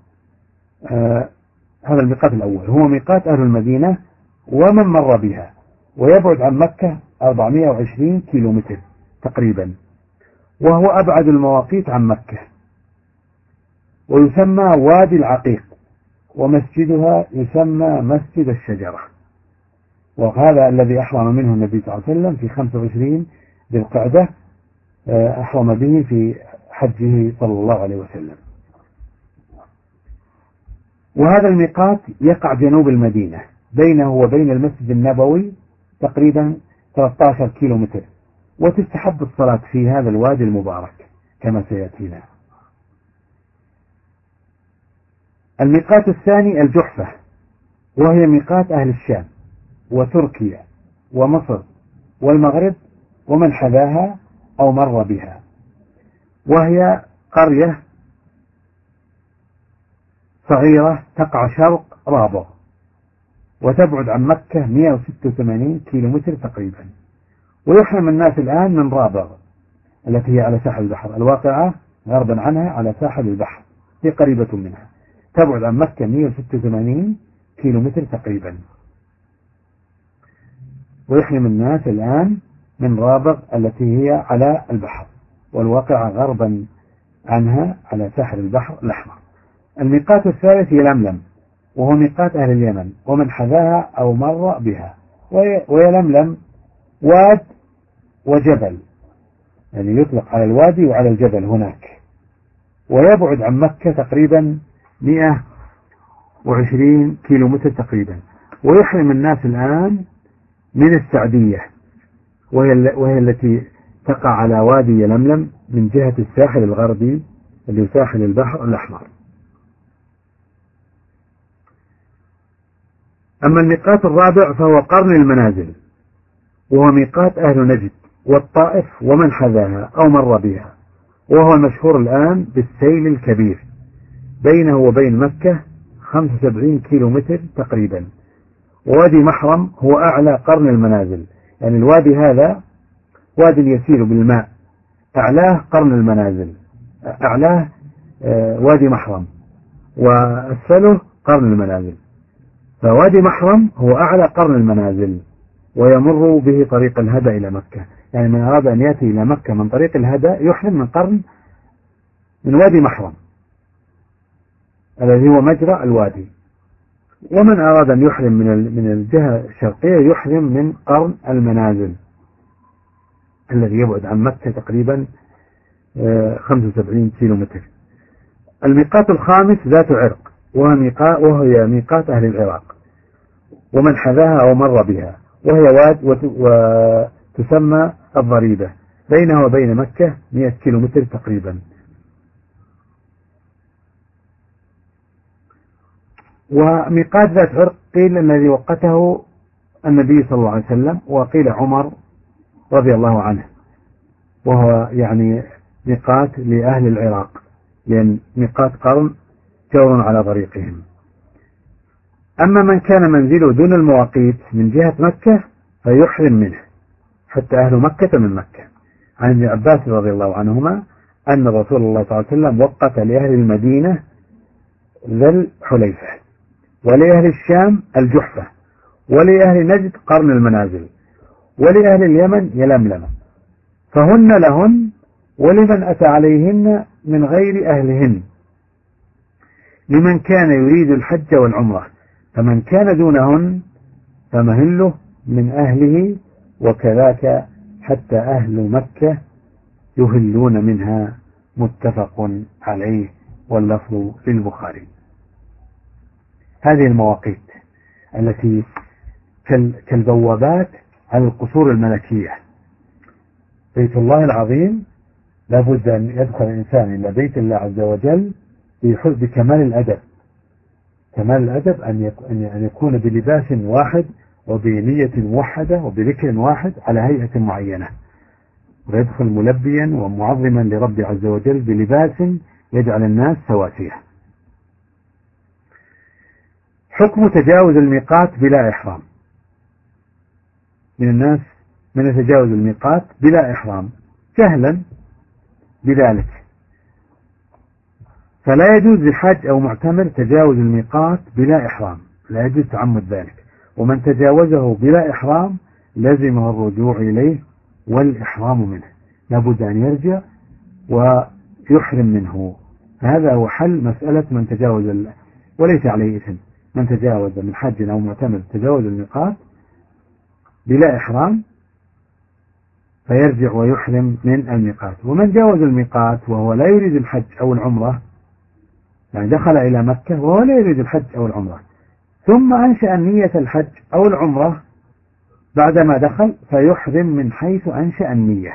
الميقات الأول هو ميقات أهل المدينة ومن مر بها، ويبعد عن مكة 420 كيلومتر تقريبا، وهو أبعد المواقيت عن مكة، ويسمى وادي العقيق، ومسجدها يسمى مسجد الشجرة، وهذا الذي أحرم منه النبي صلى الله عليه وسلم في 25 ذي القعدة، أحرم به في حجه صلى الله عليه وسلم. وهذا الميقات يقع جنوب المدينة، بينه وبين المسجد النبوي تقريبا 13 كيلومتر، وتستحب الصلاة في هذا الوادي المبارك كما سيأتينا. الميقات الثاني الجحفة، وهي ميقات أهل الشام وتركيا ومصر والمغرب ومن حذاها أو مر بها، وهي قرية صغيرة تقع شرق رابغ، وتبعد عن مكة 186 كيلومتر تقريبا. ويحرم الناس الآن من رابغ التي هي على ساحل البحر، الواقعة غربا عنها على ساحل البحر، هي قريبة منها، تبعد عن مكة 186 كيلومتر تقريبا. ويحرم الناس الآن من رابغ التي هي على البحر، والواقعة غربا عنها على ساحل البحر الأحمر. الميقات الثالث يلملم، وهو ميقات أهل اليمن ومن حذاها أو مر بها. ويلملم واد وجبل، يعني يطلق على الوادي وعلى الجبل هناك، ويبعد عن مكة تقريبا 120 كيلومتر تقريبا. ويحرم الناس الآن من السعدية، وهي التي تقع على وادي يلملم من جهة الساحل الغربي اللي ساحل البحر الأحمر. أما الميقات الرابع فهو قرن المنازل، وهو ميقات أهل نجد والطائف ومن حذاها أو مر بها، وهو المشهور الآن بالسيل الكبير، بينه وبين مكة 75 كيلومتر تقريبا. ووادي محرم هو أعلى قرن المنازل، يعني الوادي هذا واد يسير بالماء، أعلاه قرن المنازل، أعلاه وادي محرم، وأسفله قرن المنازل. فوادي محرم هو أعلى قرن المنازل، ويمر به طريق الهدى إلى مكة، يعني من أراد أن يأتي إلى مكة من طريق الهدى يحرم من وادي محرم الذي هو مجرى الوادي. ومن أراد أن يحرم من الجهة الشرقية يحرم من قرن المنازل الذي يبعد عن مكة تقريبا 75 كيلومتر. الميقات الخامس ذات عرق، وهي ميقات أهل العراق ومن حذاها أو مر بها، وهي واد وتسمى الضريبة، بينها وبين مكة 100 كيلومتر تقريبا. وميقات ذات عرق قيل الذي وقته النبي صلى الله عليه وسلم، وقيل عمر رضي الله عنه، وهو يعني ميقات لأهل العراق، لأن ميقات قرن جور على طريقهم. أما من كان منزله دون المواقيت من جهة مكة فيحرم منه حتى أهل مكة من مكة. عن ابن عباس رضي الله عنهما أن رسول الله صلى الله عليه وسلم وقت لأهل المدينة ذا الحليفة، ولأهل الشام الجحفة، ولأهل نجد قرن المنازل، ولأهل اليمن يلملم، فهن لهن ولمن أتى عليهن من غير أهلهن، لمن كان يريد الحج والعمرة، فمن كان دونهن فمهله من أهله، وكذاك حتى أهل مكة يهلون منها. متفق عليه، واللفظ في البخاري. هذه المواقيت التي كالبوابات على القصور الملكية. بيت الله العظيم لابد أن يدخل الإنسان إلى بيت الله عز وجل بكمال الأدب. كمال الأدب أن يكون بلباس واحد وبنية موحدة وبذكر واحد على هيئة معينة، ويدخل ملبيا ومعظما لرب عز وجل بلباس يجعل الناس سواسية. حكم تجاوز الميقات بلا إحرام. من الناس من يتجاوز الميقات بلا إحرام جهلا بذلك، فلا يجوز لحاج أو معتمر تجاوز الميقات بلا إحرام، لا يجوز تعمد ذلك. ومن تجاوزه بلا إحرام لزمه الرجوع إليه والإحرام منه، لابد أن يرجع ويحرم منه. هذا هو حل مسألة من تجاوز وليس عليه إثم. من تجاوز من حج أو معتمر تجاوز الميقات بلا إحرام فيرجع ويحرم من الميقات. ومن جاوز الميقات وهو لا يريد الحج أو العمرة، يعني دخل إلى مكة وهو لا يريد الحج أو العمرة، ثم أنشأ نية الحج أو العمرة بعدما دخل، فيحرم من حيث أنشأ النية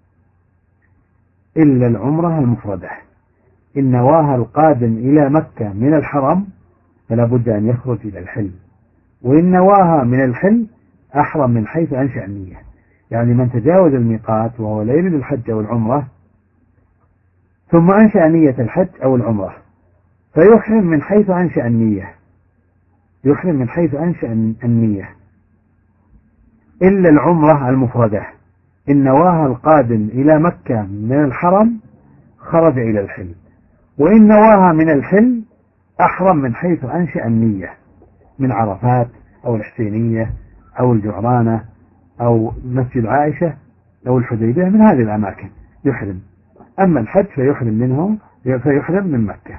إلا العمرة المفردة. إن نواها القادم إلى مكة من الحرم فلا بد أن يخرج إلى الحل، وإن نواها من الحل أحرم من حيث أنشأ النية. يعني من تجاوز الميقات وهو لا يريد الحج أو العمرة ثم أنشأ نية الحج أو العمرة فيحرم من حيث أنشأ النية، يحرم من حيث أنشأ النية إلا العمرة المفردة. إن نواها القادم إلى مكة من الحرم خرج إلى الحل، وإن نواها من الحل أحرم من حيث أنشأ النية من عرفات أو الحسينية أو الجعرانة أو مسجد عائشة أو الحديبية، من هذه الأماكن يحرم. أما الحج فيحرم منه، فيحرم من مكة.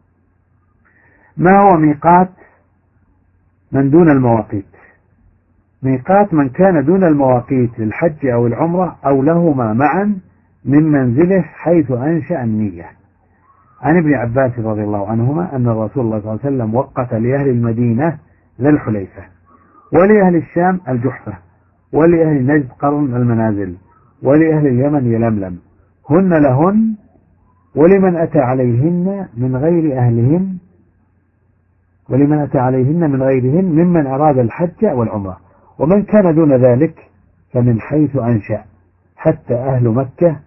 ما هو ميقات من دون المواقيت؟ ميقات من كان دون المواقيت للحج أو العمرة أو لهما معا من منزله حيث أنشأ النية. عن ابن عباس رضي الله عنهما أن رسول الله صلى الله عليه وسلم وقت لأهل المدينة ذا الحليفة، ولأهل الشام الجحفة، ولأهل نجد قرن المنازل، ولأهل اليمن يلملم، هن لهن ولمن أتى عليهن من غير أهلهن، ولمن أتى عليهن من غيرهن ممن أراد الحج والعمرة. ومن كان دون ذلك فمن حيث أنشأ حتى أهل مكة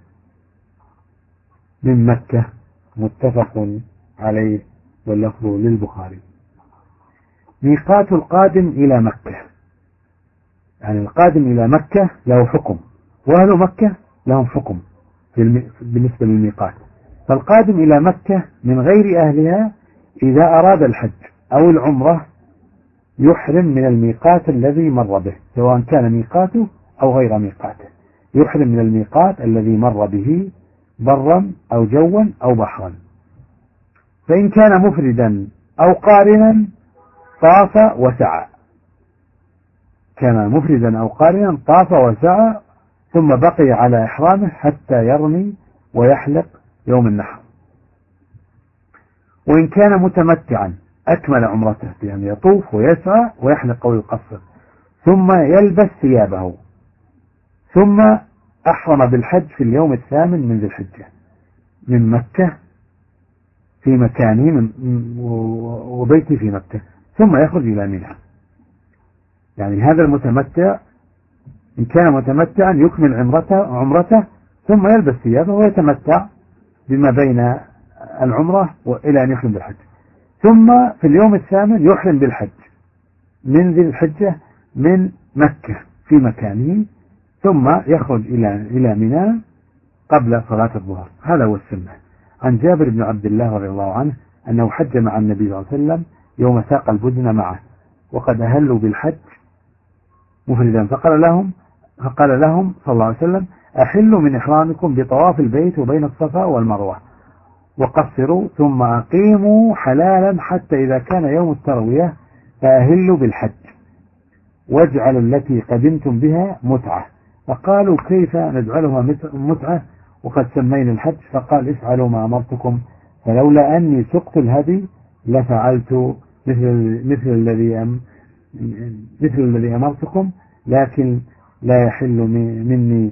من مكة. متفق عليه واللفظ للبخاري. ميقات القادم إلى مكة، يعني القادم إلى مكة له حكم، وأهل مكة لهم حكم بالنسبة للميقات. فالقادم إلى مكة من غير أهلها إذا أراد الحج أو العمرة يحرم من الميقات الذي مر به، سواء كان ميقاته أو غير ميقاته، يحرم من الميقات الذي مر به برا أو جوا أو بحرا. فإن كان مفردا أو قارنا طاف وسعى، كان مفردا أو قارنا طاف وسعى ثم بقي على إحرامه حتى يرمي ويحلق يوم النحر. وإن كان متمتعا أكمل عمرته، يعني يطوف ويسعى ويحلق أو يقصر ثم يلبس ثيابه، ثم أحرم بالحج في اليوم الثامن من ذي الحجة من مكة في مكانه وبيته في مكة، ثم يخرج إلى منى. يعني هذا المتمتع إن كان متمتعا يكمل عمرته ثم يلبس ثيابه ويتمتع بما بين العمرة إلى أن يحرم بالحج، ثم في اليوم الثامن يحرم بالحج من ذي الحجة من مكة في مكانه، ثم يخرج إلى منى قبل صلاة الظهر. هذا هو السنة. عن جابر بن عبد الله رضي الله عنه أنه حج مع النبي صلى الله عليه وسلم يوم ساق البدن معه وقد أهلوا بالحج مفردا، فقال لهم صلى الله عليه وسلم: أحلوا من إحرامكم بطواف البيت وبين الصفا والمروة وقصروا، ثم أقيموا حلالا حتى إذا كان يوم التروية فأهلوا بالحج واجعلوا التي قدمتم بها متعة. فقالوا: كيف نجعلها متعة وقد سمينا الحج؟ فقال: افعلوا ما أمرتكم، فلولا أني سقت الهدي لفعلت مثل الذي أمرتكم، لكن لا يحل مني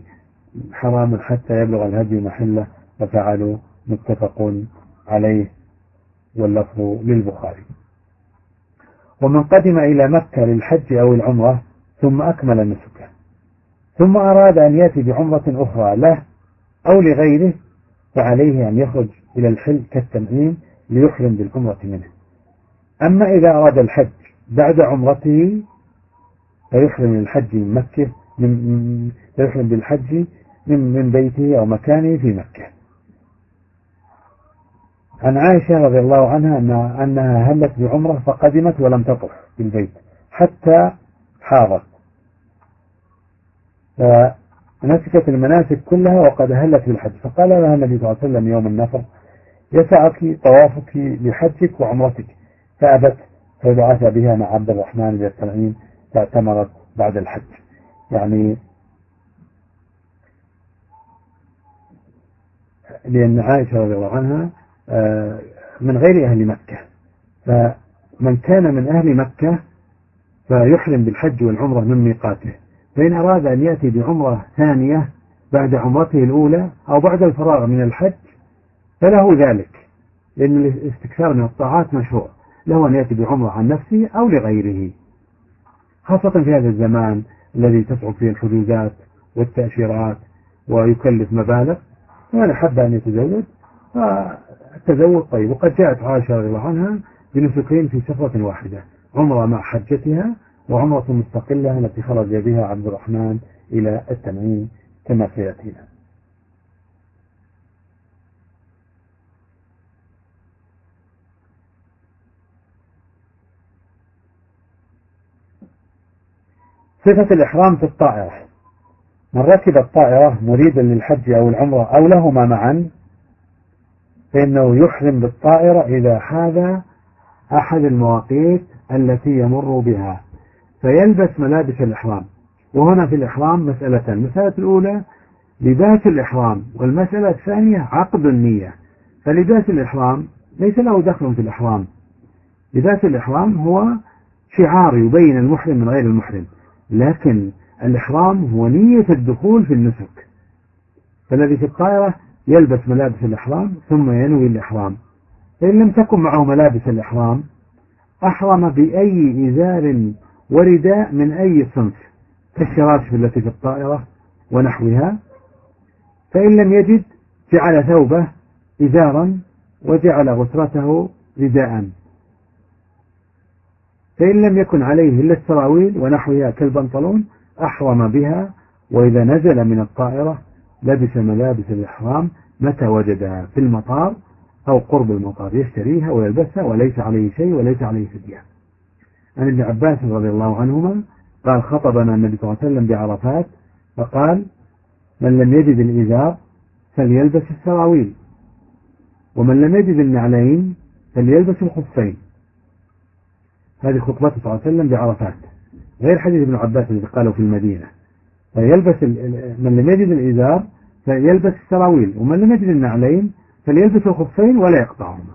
حرام حتى يبلغ الهدي محله، ففعلوا. متفق عليه واللفظ للبخاري. ومن قدم إلى مكة للحج أو العمرة ثم أكمل نسكه ثم أراد أن يأتي بعمرة أخرى له أو لغيره فعليه أن يخرج إلى الحل كالتنعيم ليحرم بالعمرة منه. أما إذا أراد الحج بعد عمرته فيحرم الحج من مكة فيحرم بالحج من بيته أو مكانه في مكة. عن عائشة رضي الله عنها أنها هلت بعمرة فقدمت ولم تطف بالبيت حتى حاضت، فنسكت المناسك كلها وقد هلت بالحج، فقال لها النبي صلى الله عليه وسلم يوم النفر: يسعك طوافك بحجك وعمرتك، فأبت، فبعث بها مع عبد الرحمن بن التنعيم فاعتمرت بعد الحج. يعني لأن عائشة رضي الله عنها من غير أهل مكة، فمن كان من أهل مكة فيحرم بالحج والعمرة من ميقاته، فإن أراد أن يأتي بعمرة ثانية بعد عمرته الأولى أو بعد الفراغ من الحج فله ذلك، لأن الاستكثار من الطاعات مشروع، له أن يأتي بعمرة عن نفسه أو لغيره، خاصة في هذا الزمان الذي تصعب فيه الحجوزات والتأشيرات ويكلف مبالغ. ومن أحب أن يتزوج فالتزوج طيب. وقد جاءت عائشة رضي الله عنها بنسكين في سفرة واحدة، عمرة مع حجتها وعمرة مستقلة التي خرج بها عبد الرحمن إلى التنعيم كما سيأتينا. صفة الإحرام في الطائرة: من ركب الطائرة مريدا للحج أو العمرة أو لهما معا فإنه يحرم بالطائرة إذا حاذى أحد المواقيت التي يمر بها، فيلبس ملابس الإحرام. وهنا في الإحرام مسألتان: المسألة الأولى لباس الإحرام، والمسألة الثانية عقد النية. فلباس الإحرام ليس له دخل في الإحرام، لباس الإحرام هو شعار يبين المحرم من غير المحرم، لكن الإحرام هو نية الدخول في النسك. فالذي في الطائرة يلبس ملابس الإحرام ثم ينوي الإحرام، فإن لم تكن معه ملابس الإحرام أحرم بأي إزار ورداء من أي صنف كالشراشف التي في الطائرة ونحوها، فإن لم يجد جعل ثوبه إزارا وجعل غترته رداء، فإن لم يكن عليه إلا السراويل ونحوها كالبنطلون أحرم بها. وإذا نزل من الطائرة لبس ملابس الإحرام متى وجدها في المطار أو قرب المطار، يشتريها ويلبسها وليس عليه شيء وليس عليه فدية. عن ابن عباس رضي الله عنهما قال: خطبنا النبي صلى الله عليه وسلم بعرفات فقال: من لم يجد الإزار فليلبس السراويل، ومن لم يجد النعلين فليلبس الخفين. هذه خطبته صلى الله عليه وسلم بعرفات، غير حديث ابن عباس الذي قاله في المدينة. فيلبس من لم يجد الإزار فيلبس السراويل، ومن لم يجد النعلين فليلبس الخفين ولا يقطعهما.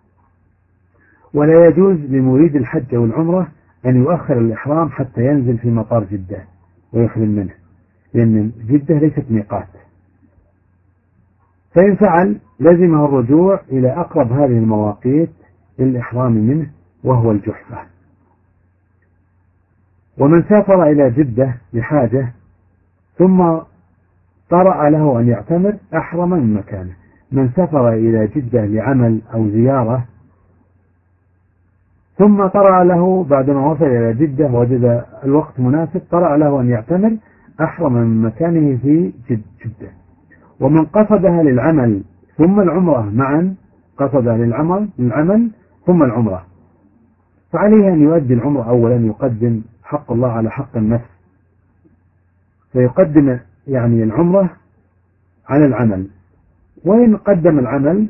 ولا يجوز لمريد الحج أو العمرة أن يؤخر الإحرام حتى ينزل في مطار جدة ويحرم منه، لأن جدة ليست ميقات، فإن فعل لزمه الرجوع إلى أقرب هذه المواقيت للإحرام منه وهو الجحفة. ومن سافر إلى جدة لحاجة ثم طرأ له أن يعتمر أحرم من مكانه. من سافر إلى جدة لعمل أو زيارة ثم طرأ له بعدما وصل إلى جدة وجد الوقت مناسب طرأ له أن يعتمر أحرم من مكانه في جدة. ومن قصدها للعمل ثم العمرة معا، قصدها للعمل ثم العمرة، فعليه أن يؤدي العمرة أولا، يقدم حق الله على حق النفس، فيقدم يعني العمرة على العمل. وإن قدم العمل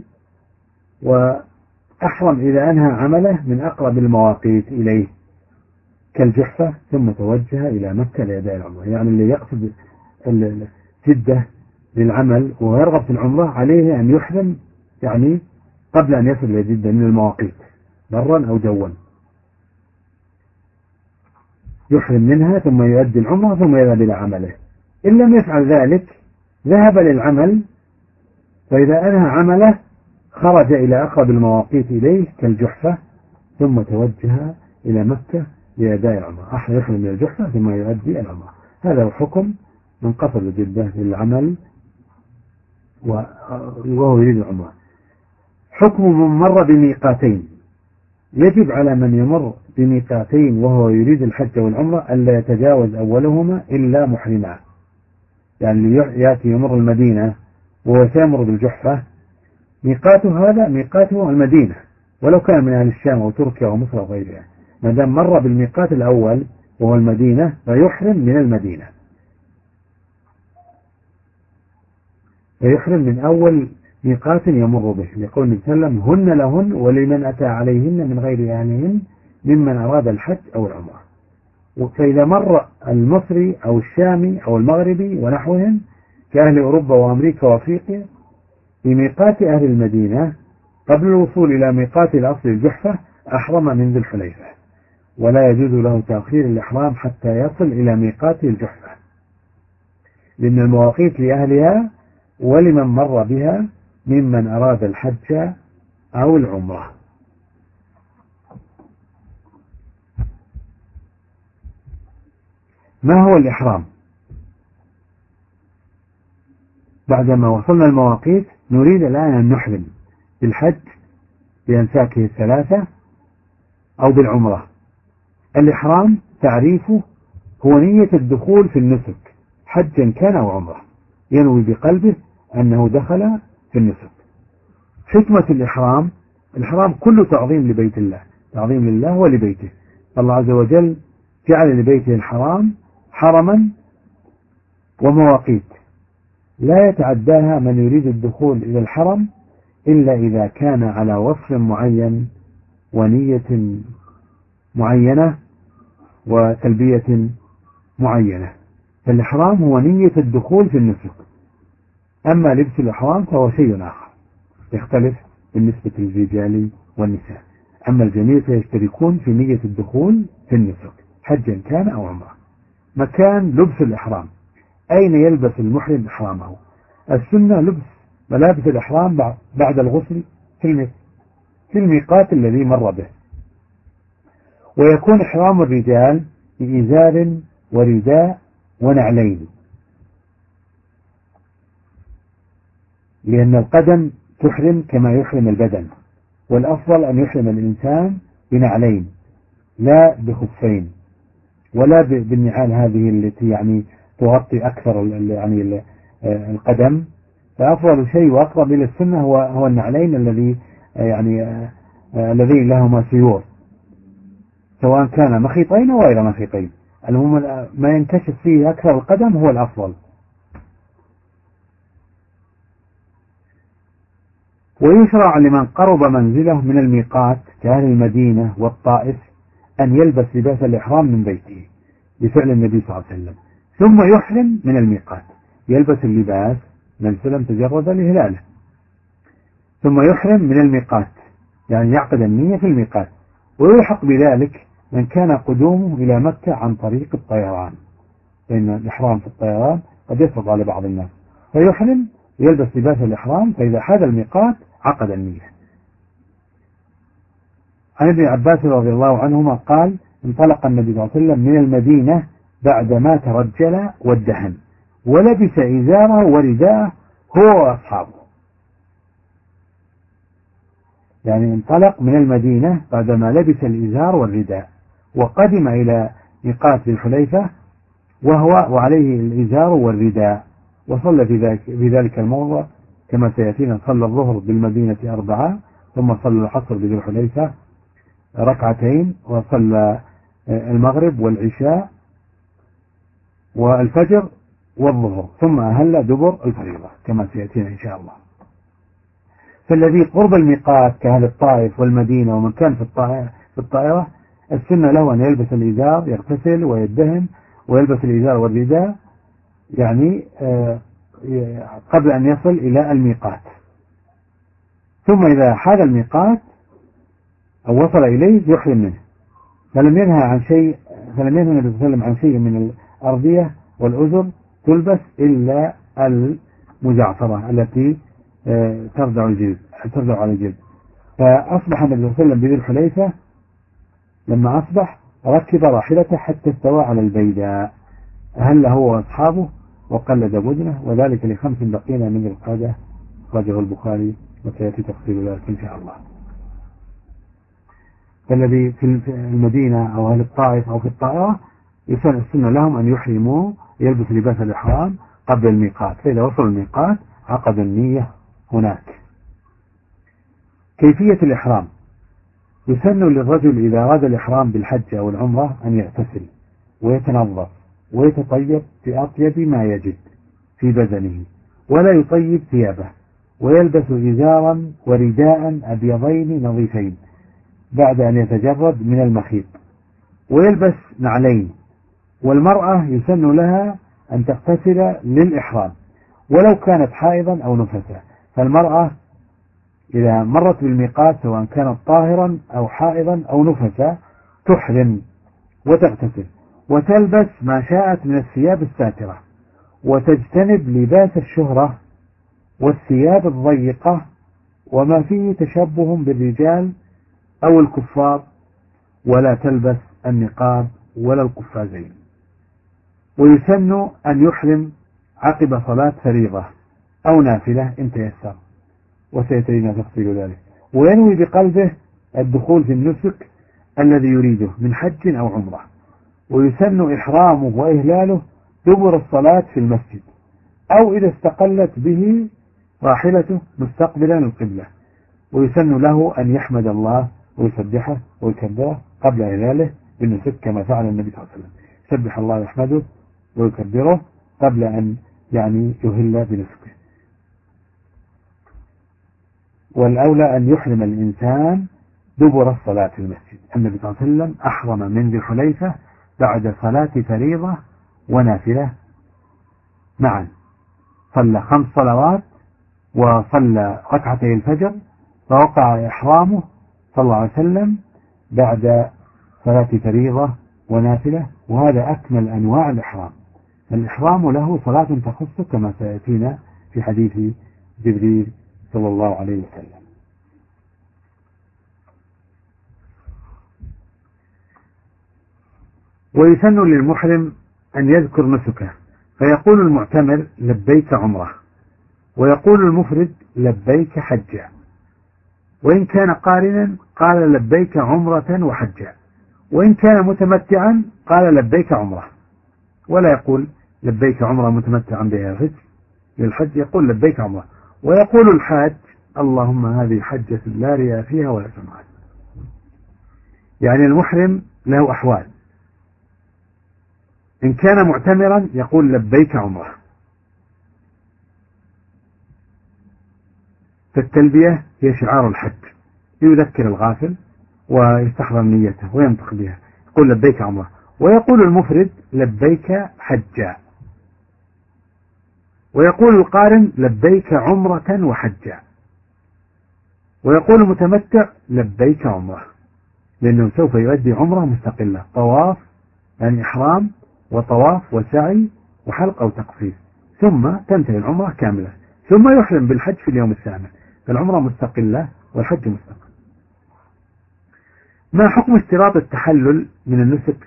وأحرم إذا أنهى عمله من أقرب المواقيت إليه كالجحفة ثم توجه إلى مكة لأداء العمرة. يعني اللي يقصد جدة للعمل ويرغب في العمرة عليه أن يحرم يعني قبل أن يصل إلى جدة من المواقيت برا أو جوا، يحرم منها ثم يؤدي العمرة ثم يذهب إلى عمله. إن لم يفعل ذلك ذهب للعمل، فإذا أنهى عمله خرج إلى أقرب المواقيت إليه كالجحفة ثم توجه إلى مكة لأداء العمرة. أحد يخرج من الجحفة ثم يؤدي العمرة. هذا هو حكم من قصد جدة للعمل وهو يريد العمرة. حكم من مر بميقاتين. يجب على من يمر بميقاتين وهو يريد الحج والعمرة ألا يتجاوز أولهما إلا محرما. يعني يأتي يمر المدينة وهو سيمر بالجحفة، ميقاته هذا ميقاته المدينة، ولو كان من أهل الشام أو تركيا أو مصر أو غيرها، ما دام مر بالميقات الأول وهو المدينة فيحرم من المدينة، فيحرم من أول ميقات يمر به، يقول النبي صلى الله عليه وسلم: هن لهن ولمن أتى عليهن من غير أهلهن ممن أراد الحج أو العمرة. فإذا مر المصري أو الشامي أو المغربي ونحوهم كأهل أوروبا وأمريكا وأفريقيا بميقات أهل المدينة قبل الوصول إلى ميقات الأصل الجحفة أحرم من ذي الحليفة، ولا يجوز له تأخير الإحرام حتى يصل إلى ميقات الجحفة، لأن المواقيت لأهلها ولمن مر بها ممن أراد الحج أو العمرة. ما هو الإحرام؟ بعدما وصلنا المواقيت نريد الآن أن نحرم بالحج بأنساكه الثلاثة أو بالعمرة. الإحرام تعريفه هو نية الدخول في النسك حجا كان أو عمرة، ينوي بقلبه أنه دخل في النسك. حكمة الإحرام: الإحرام كله تعظيم لبيت الله، تعظيم لله ولبيته. الله عز وجل جعل لبيته الحرام حرما ومواقيت لا يتعداها من يريد الدخول إلى الحرم إلا إذا كان على وصف معين ونية معينة وتلبية معينة. فالإحرام هو نية الدخول في النسك، أما لبس الإحرام فهو شيء آخر يختلف بالنسبة للرجال والنساء. أما الجميع فيشتركون في نية الدخول في النسك حجا كان أو عمرة. مكان لبس الإحرام: أين يلبس المحرم إحرامه؟ السنة لبس ملابس الإحرام بعد الغسل في الميقات الذي مر به. ويكون إحرام الرجال بإزار ورداء ونعلين، لأن القدم تحرم كما يحرم البدن، والأفضل أن يحرم الإنسان بنعلين لا بخفين ولا بالنعال هذه التي يعني تغطي أكثر يعني القدم. فأفضل شيء وأقرب إلى السنة هو النعلين الذي يعني الذي لهما سيور، سواء كان مخيطين أو غير مخيطين، المهم ما ينكشف فيه أكثر القدم هو الأفضل. ويشرع لمن قرب منزله من الميقات كأهل المدينة والطائف أن يلبس لباس الإحرام من بيته بفعل النبي صلى الله عليه وسلم، ثم يحرم من الميقات، يلبس اللباس من سلم تجرد لهلاله، ثم يحرم من الميقات يعني يعقد النية في الميقات. ويلحق بذلك من كان قدومه إلى مكة عن طريق الطيران، لأن الإحرام في الطيران قد يفرض على بعض الناس، فيحرم يلبس لباس الإحرام، فإذا حاد الميقات عقد النية. عن ابن عباس رضي الله عنهما قال: انطلق النبي صلى الله عليه وسلم من المدينة بعدما ترجل وادهن، ولبس إزاره ورداءه هو وأصحابه. يعني انطلق من المدينة بعدما لبس الإزار والرداء، وقدم إلى ميقات ذي الحليفة وهو وعليه الإزار والرداء، وصلى في ذلك الموضع كما سيأتينا. صلى الظهر بالمدينة 4، ثم صلى العصر بذي الحليفة 2 وصلى المغرب والعشاء والفجر والظهر، ثم أهل دبر الفريضة كما سيأتينا إن شاء الله. فالذي قرب الميقات كأهل الطائف والمدينة ومن كان في الطائرة السنة له أن يلبس الإزار، يغتسل ويدهن ويلبس الإزار والرداء يعني قبل أن يصل إلى الميقات، ثم إذا حال الميقات أو وصل إليه يحرم منه. فلم ينهى النبي صلى الله عليه وسلم عن شيء من الأرضية والأزر تلبس إلا المجعفرة التي تردع الجلد. ترجع على الجد. فأصبح النبي صلى الله عليه وسلم بذي الحليفة لما أصبح ركب راحلته حتى استوى على البيداء، أهل هو وأصحابه وقلد بدنه، وذلك ل5 بقينا من القادة، أخرجه البخاري وسيأتي تفصيل ذلك إن شاء الله. فالذي في المدينة أو أهل الطائف أو في الطائرة يسن لهم أن يحرموا، يلبس لباس الإحرام قبل الميقات، فإذا وصل الميقات عقد النية هناك. كيفية الإحرام: يسن للرجل إذا أراد الإحرام بالحج أو العمرة أن يغتسل ويتنظف ويتطيب بأطيب ما يجد في بدنه، ولا يطيب ثيابه، ويلبس إزارا ورداء أبيضين نظيفين بعد أن يتجرد من المخيط، ويلبس نعلين. والمرأة يسن لها أن تغتسل للإحرام ولو كانت حائضا أو نفسا، فالمرأة إذا مرت بالميقات سواء كانت طاهرا أو حائضا أو نفسا تحرم وتغتسل وتلبس ما شاءت من الثياب الساترة، وتجتنب لباس الشهرة والثياب الضيقة وما فيه تشبه بالرجال أو الكفار، ولا تلبس النقاب ولا القفازين. ويسن أن يحرم عقب صلاة فريضة أو نافلة إن تيسر، وسيترينا تفصيل ذلك، وينوي بقلبه الدخول في النسك الذي يريده من حج أو عمرة. ويسن إحرامه وإهلاله دبر الصلاة في المسجد، أو إذا استقلت به راحلته مستقبلا القبلة. ويسن له أن يحمد الله ويسبحه ويكبره قبل إهلاله بالنسك كما فعل النبي صلى الله عليه وسلم، يسبح الله ويحمده ويكبره قبل أن يهل بنسكه. والأولى أن يحرم الإنسان دبر الصلاة في المسجد. النبي صلى الله عليه وسلم أحرم من ذي الحليفة بعد صلاة فريضة ونافلة معا، صلى 5 صلوات وصلى ركعتي الفجر، فوقع إحرامه صلى الله عليه وسلم بعد صلاة فريضة ونافلة، وهذا أكمل أنواع الإحرام. الإحرام له صلاة تخصه كما سيأتينا في حديث جبريل صلى الله عليه وسلم. ويسن للمحرم أن يذكر نسكه، فيقول المعتمر لبيك عمره، ويقول المفرد لبيك حجا، وإن كان قارنا قال لبيك عمرة وحجا، وإن كان متمتعا قال لبيك عمره، ولا يقول لبيك عمره متمتعا بها للحج، يقول لبيك عمره. ويقول الحاج اللهم هذه حجة لا رياء فيها ولا سمعة. يعني المحرم له أحوال: إن كان معتمرا يقول لبيك عمره، فالتلبية هي شعار الحج، يذكر الغافل ويستحضر نيته وينطق بها، يقول لبيك عمره. ويقول المفرد لبيك حجا، ويقول القارن لبيك عمرة وحجا، ويقول المتمتع لبيك عمره، لأنه سوف يؤدي عمرة مستقلة، طواف يعني إحرام وطواف وسعي وحلق أو تقصير، ثم تنتهي العمرة كاملة، ثم يحرم بالحج في اليوم الثامن. فالعمرة مستقلة والحج مستقل. ما حكم اشتراط التحلل من النسك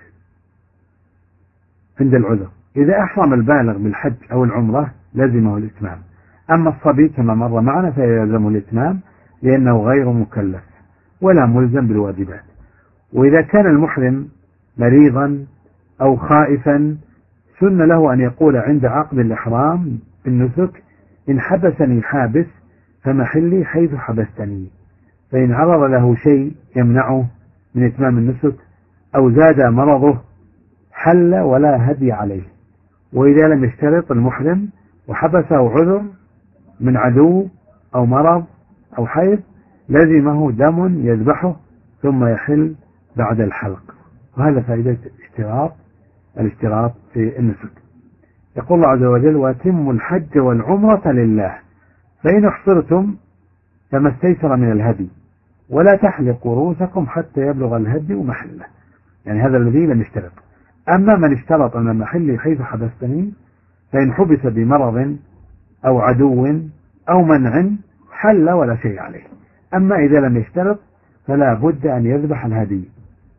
عند العذر؟ إذا أحرم البالغ بالحج أو العمرة لزمه الإتمام، أما الصبي كما مر معنا فيلزمه الإتمام لأنه غير مكلف ولا ملزم بالواجبات. وإذا كان المحرم مريضا أو خائفا سن له أن يقول عند عقد الإحرام بالنسك إن حبسني حابس فمحلي حيث حبستني، فإن عرض له شيء يمنعه من إتمام النسك أو زاد مرضه حل ولا هدي عليه. وإذا لم يشترط المحرم وحبسه عذر من عدو أو مرض أو حيض لزمه دم يذبحه ثم يحل بعد الحلق. وهذا فائدة الاشتراط في النسك. يقول الله عز وجل وأتموا الحج والعمرة لله فإن احصرتم فما استيسر من الهدي ولا تحلقوا رؤوسكم حتى يبلغ الهدي محله. يعني هذا الذي لم يشترط. أما من اشترط أن محلي حيث حبستني فإن حبس بمرض أو عدو أو منع حل ولا شيء عليه. أما إذا لم يشترط فلا بد أن يذبح الهدي،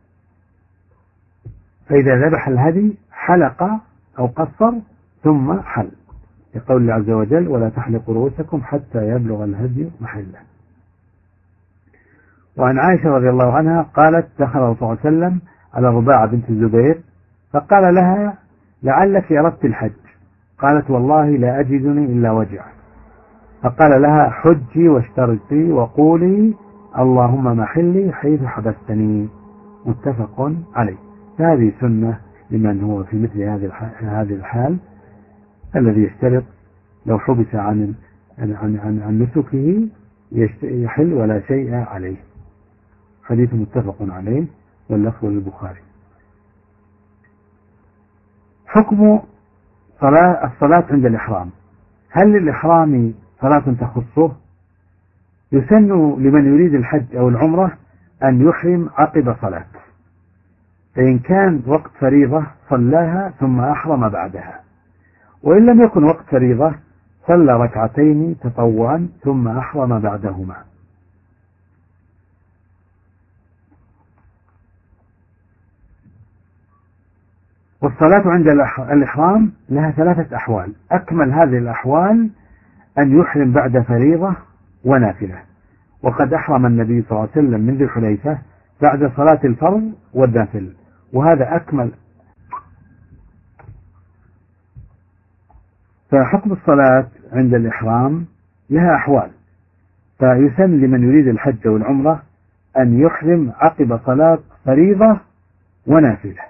فإذا ذبح الهدي حلق أو قصر ثم حل، يقول الله عز وجل: ولا تحلقوا رؤوسكم حتى يبلغ الهدي محله. وعن عائشة رضي الله عنها قالت: دخل الرسول صلى الله عليه وسلم على رباعة بنت الزبير فقال لها: لعلك أردت الحج. قالت: والله لا أجدني إلا وجع. فقال لها: حجي واشترطي وقولي اللهم محلي حيث حبستني. متفق عليه. هذه سنة لمن هو في مثل هذه الحال الذي يشترط لو حبس عن نسكه يحل ولا شيء عليه. حديث متفق عليه واللفظ للبخاري. حكم الصلاة عند الإحرام: هل للإحرام صلاة تخصه؟ يسن لمن يريد الحج أو العمرة أن يحرم عقب صلاة، فإن كان وقت فريضة صلاها ثم أحرم بعدها، وإن لم يكن وقت فريضة صلى ركعتين تطوعا ثم أحرم بعدهما. والصلاة عند الإحرام لها 3 أحوال. أكمل هذه الأحوال أن يحرم بعد فريضة ونافلة، وقد أحرم النبي صلى الله عليه وسلم من ذي الحليفة بعد صلاة الفرض والنافل، وهذا أكمل. فحكم الصلاة عند الإحرام لها أحوال، فيسن لمن يريد الحج والعمرة أن يحرم عقب صلاة فريضة ونافلة،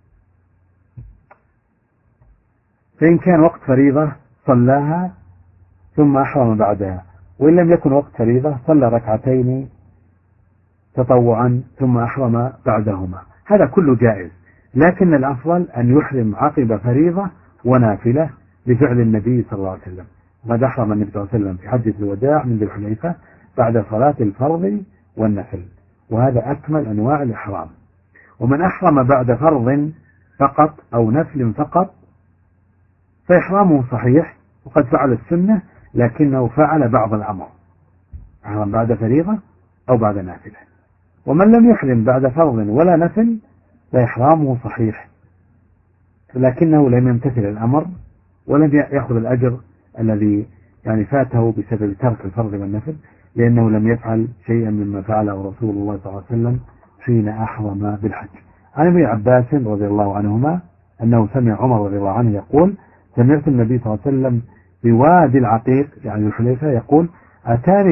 فإن كان وقت فريضة صلاها ثم أحرم بعدها، وإن لم يكن وقت فريضة صلى ركعتين تطوعا ثم أحرم بعدهما. هذا كله جائز، لكن الأفضل أن يحرم عقب فريضة ونافلة بفعل النبي صلى الله عليه وسلم. قد أحرم النبي صلى الله عليه وسلم في حجة الوداع من ذي الحليفة بعد صلاة الفرض والنفل، وهذا أكمل أنواع الإحرام. ومن أحرم بعد فرض فقط أو نفل فقط فإحرامه صحيح وقد فعل السنة، لكنه فعل بعض الأمر، أحرم بعد فريضة أو بعد نافلة. ومن لم يحرم بعد فرض ولا نفل فإحرامه صحيح، لكنه لم يمتثل الأمر ولم يأخذ الأجر الذي فاته بسبب ترك الفرض والنفل، لأنه لم يفعل شيئا مما فعله رسول الله صلى الله عليه وسلم حين أحرم بالحج. عن ابن عباس رضي الله عنهما أنه سمع عمر رضي الله عنه يقول: سمعت النبي صلى الله عليه وسلم بوادي العقيق الحليفة يقول: أتاني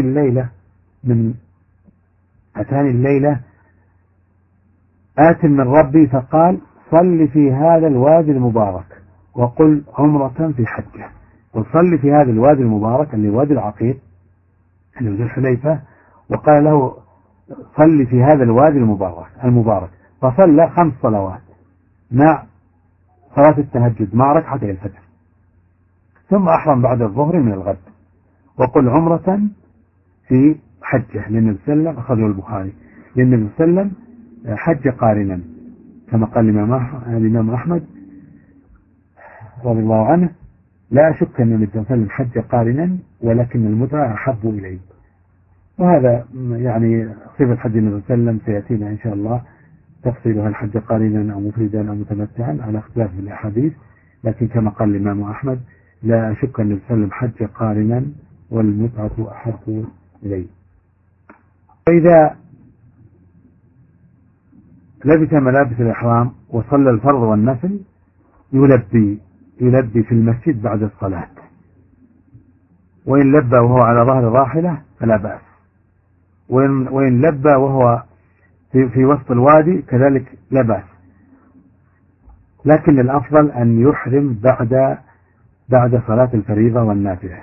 الليلة آت من ربي فقال: صل في هذا الوادي المبارك وقل عمرة في حجة. وصل في هذا الوادي المبارك اللي وادي العقيق اللي ذي الحليفة، وقال له: صل في هذا الوادي المبارك. فصلى 5 صلوات مع صلاة التهجد مع ركعتي الفجر، ثم أحرم بعد الظهر من الغد وقل عمرة في حجة. لأن السلم أخذه البخاري، لأن السلم حج قارنا كما قال الإمام أحمد رضي الله عنه: لا أشك أن النبي صلى الله عليه وسلم حج قارنا ولكن المتعة أحب إليه. وهذا صفة حج النبي صلى الله عليه وسلم سيأتينا إن شاء الله تفصيلها: الحج قارنا أو مفردا أو متمتعا على اختلاف في الأحاديث، لكن كما قال الإمام أحمد: لا أشك أن النبي صلى الله عليه وسلم حج قارنا والمتعة أحب إليه. فإذا لبس ملابس الإحرام وصلى الفرض والنفل يلبي في المسجد بعد الصلاة، وإن لبى وهو على ظهر راحلة فلا بأس، وإن لبى وهو في وسط الوادي كذلك لا بأس، لكن الأفضل أن يحرم بعد صلاة الفريضة والنافلة.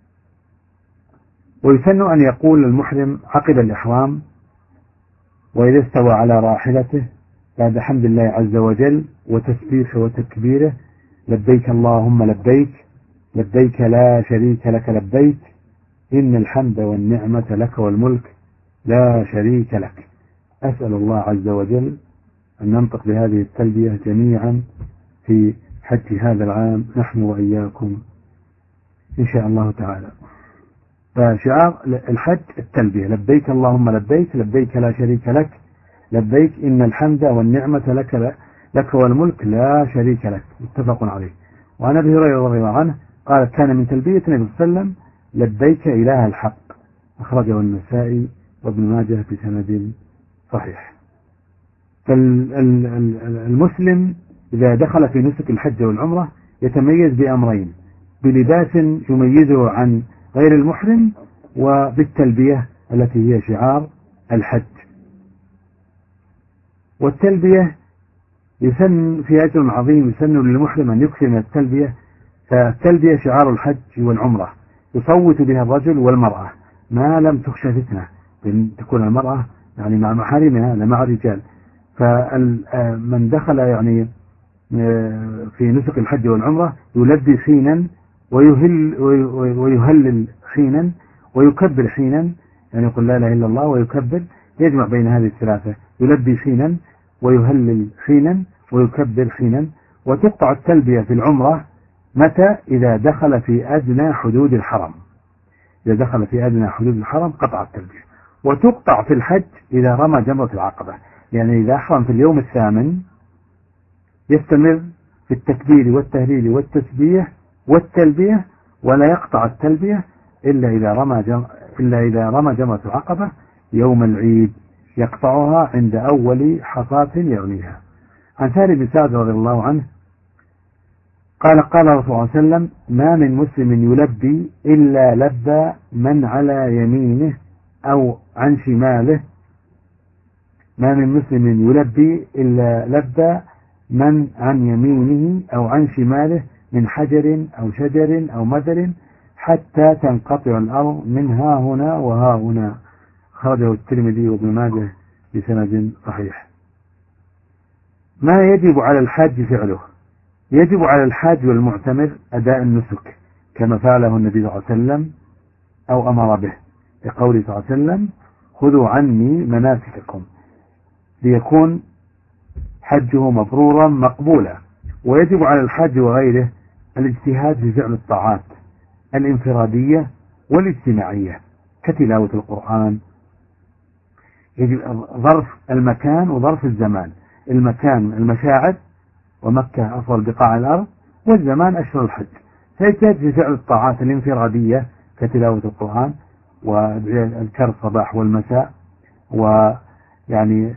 ويسن أن يقول المحرم عقب الإحرام وإذا استوى على راحلته بعد حمد الله عز وجل وتسبيحه وتكبيره: لبيك اللهم لبيك، لبيك لا شريك لك لبيك، إن الحمد والنعمة لك والملك لا شريك لك. أسأل الله عز وجل أن ننطق بهذه التلبية جميعا في حج هذا العام نحن وإياكم إن شاء الله تعالى. فشعار الحج التلبية: لبيك اللهم لبيك، لبيك لا شريك لك، لبيك إن الحمد والنعمة لك والملك لا شريك لك. متفق عليه. وعن أبي هريرة رضي الله عنه قال: كان من تلبية النبي صلى الله عليه وسلم: لبيك إله الحق. أخرجه النسائي وابن ماجه بسند صحيح. فالمسلم إذا دخل في نسك الحج والعمرة يتميز بأمرين: بلباس يميزه عن غير المحرم، وبالتلبية التي هي شعار الحج. والتلبية يسن في أجر عظيم، يسن للمحرم أن يكثر من التلبية. فالتلبية شعار الحج والعمرة، يصوت بها الرجل والمرأة ما لم تخشى فتنة، تكون المرأة يعني مع محارمها لا مع الرجال. فمن دخل يعني في نسك الحج والعمرة يلبي حينا ويهلل حينا ويكبر حينا، يعني يقول لا إله إلا الله ويكبر، يجمع بين هذه الثلاثة: يلبي حينا ويهلل حينا ويكبر حينا. وتقطع التلبية في العمرة متى؟ إذا دخل في أدنى حدود الحرم. إذا دخل في أدنى حدود الحرم قطع التلبية. وتقطع في الحج إذا رمى جمرة العقبة، يعني إذا أحرم في اليوم الثامن يستمر في التكبير والتهليل والتسبيح والتلبية، ولا يقطع التلبية إلا إذا رمى جمرة العقبة يوم العيد، يقطعها عند أول حصاة يرميها. عن سهل بن سعد رضي الله عنه قال: قال رسول الله صلى الله عليه وسلم: ما من مسلم يلبي إلا لبى من على يمينه أو عن شماله. ما من مسلم يلبي إلا لبى من عن يمينه أو عن شماله من حجر أو شجر أو مدر حتى تنقطع الأرض من ها هنا وها هنا. خرجه الترمذي وابن ماجه بسند صحيح. ما يجب على الحاج فعله: يجب على الحاج والمعتمر أداء النسك كما فعله النبي صلى الله عليه وسلم أو أمر به، لقوله صلى الله عليه وسلم: خذوا عني مناسككم، ليكون حجه مبرورا مقبولا. ويجب على الحاج وغيره الاجتهاد في فعل الطاعات الانفرادية والاجتماعية كتلاوة القرآن. يجب ظرف المكان وظرف الزمان: المكان المشاعر، ومكة أفضل بقاع الأرض، والزمان أشهر الحج. فيجتهد في فعل الطاعات الانفرادية كتلاوة القرآن والذكر الصباح والمساء، ويعني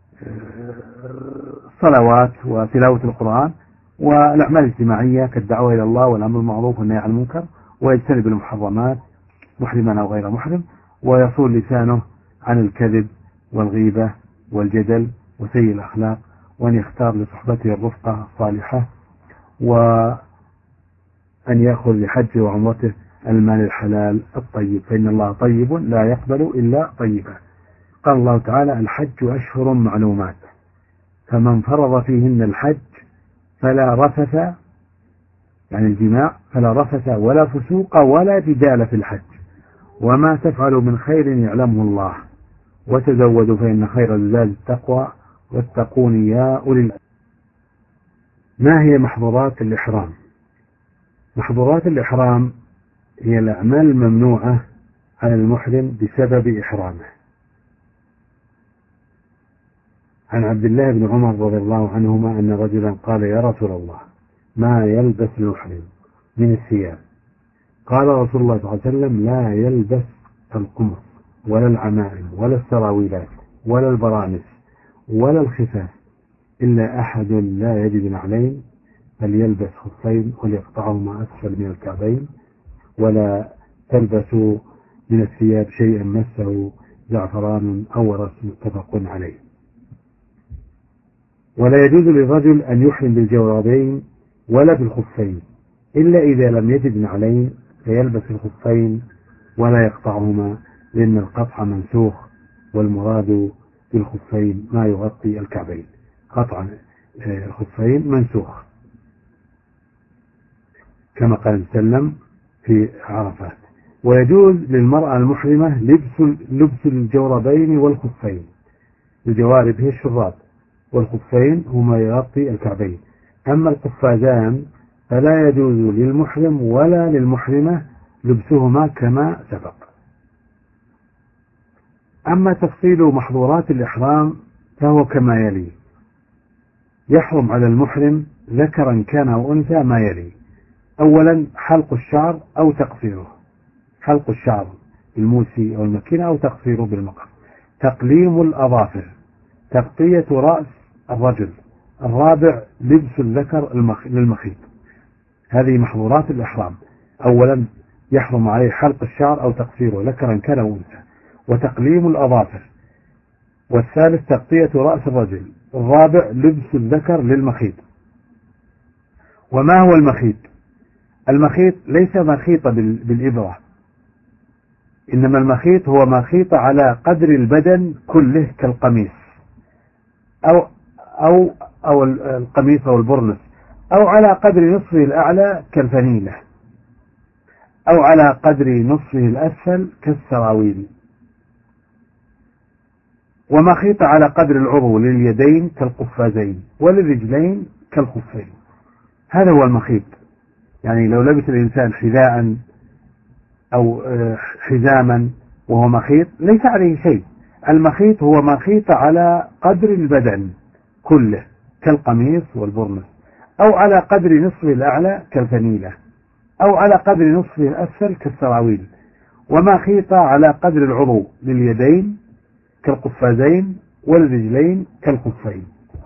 الصلوات وتلاوة القرآن، والأعمال الاجتماعية كالدعوة إلى الله والأمر بالمعروف والنهي عن المنكر، ويجتنب المحرمات محرما أو غير محرم، ويصون لسانه عن الكذب والغيبة والجدل وسيء الأخلاق، وأن يختار لصحبته الرفقة الصالحة، وأن يأخذ لحجه وعمرته المال الحلال الطيب، فإن الله طيب لا يقبل إلا طيبا. قال الله تعالى: الحج أشهر معلومات، فمن فرض فيهن الحج فلا رفث، يعني الجماع، فلا رفث ولا فسوق ولا جدال في الحج، وما تفعلوا من خير يعلمه الله، وتزودوا فإن خير الزاد التقوى، واتقون يا أولي الألباب. ما هي محظورات الإحرام؟ محظورات الإحرام هي الأعمال الممنوعة على المحرم بسبب إحرامه. عن عبد الله بن عمر رضي الله عنهما أن رجلا قال: يا رسول الله، ما يلبس المحرم من الثياب؟ قال رسول الله صلى الله عليه وسلم: لا يلبس القمص ولا العمائم ولا السراويلات ولا البرانس ولا الخفاف إلا أحد لا يجد نعلين، فليلبس خفين وليقطعهما أسفل من الكعبين، ولا تلبسوا من الثياب شيئا مسه زعفران أو ورس. متفق عليه. ولا يجوز للرجل أن يحرم بالجوربين ولا بالخفين إلا إذا لم يجد نعلين، فيلبس الخفين ولا يقطعهما، لأن القطع منسوخ، والمراد بالخفين ما يغطي الكعبين. قطع الخفين منسوخ كما قال وسلم في عرفات. ويجوز للمرأة المحرمة لبس الجوربين والخفين. الجوارب هي الشراب، والخفين هما يغطي الكعبين. أما القفازان فلا يجوز للمحرم ولا للمحرمة لبسهما كما سبق. أما تفصيل محظورات الإحرام فهو كما يلي: يحرم على المحرم ذكرا كان أو أنثى ما يلي: أولا حلق الشعر أو تقصيره، حلق الشعر بالموسي أو المكينة أو تقصيره بالمقص. تقليم الأظافر، تغطية رأس الرجل. الرابع لبس الذكر للمخيط. هذه محظورات الإحرام. أولا يحرم عليه حلق الشعر أو تقصيره ذكرا كان أو أنثى، وتقليم الأظافر. والثالث تغطية رأس الرجل. الرابع لبس الذكر للمخيط. وما هو المخيط؟ المخيط ليس مخيط بالإبرة، إنما المخيط هو مخيط على قدر البدن كله كالقميص أو القميص أو البرنس، أو على قدر نصفه الأعلى كالفنيلة، أو على قدر نصفه الأسفل كالسراويل. ومخيط على قدر العضو لليدين كالقفازين، وللرجلين كالخفين. هذا هو المخيط. يعني لو لبس الإنسان حذاء أو حزاما وهو مخيط ليس عليه شيء. المخيط هو مخيط على قدر البدن كله كالقميص والبرنس، أو على قدر نصفه الأعلى كالفنيلة، أو على قدر نصفه الأسفل كالسراويل. ومخيط على قدر العضو لليدين كالقفازين والرجلين كالخفين.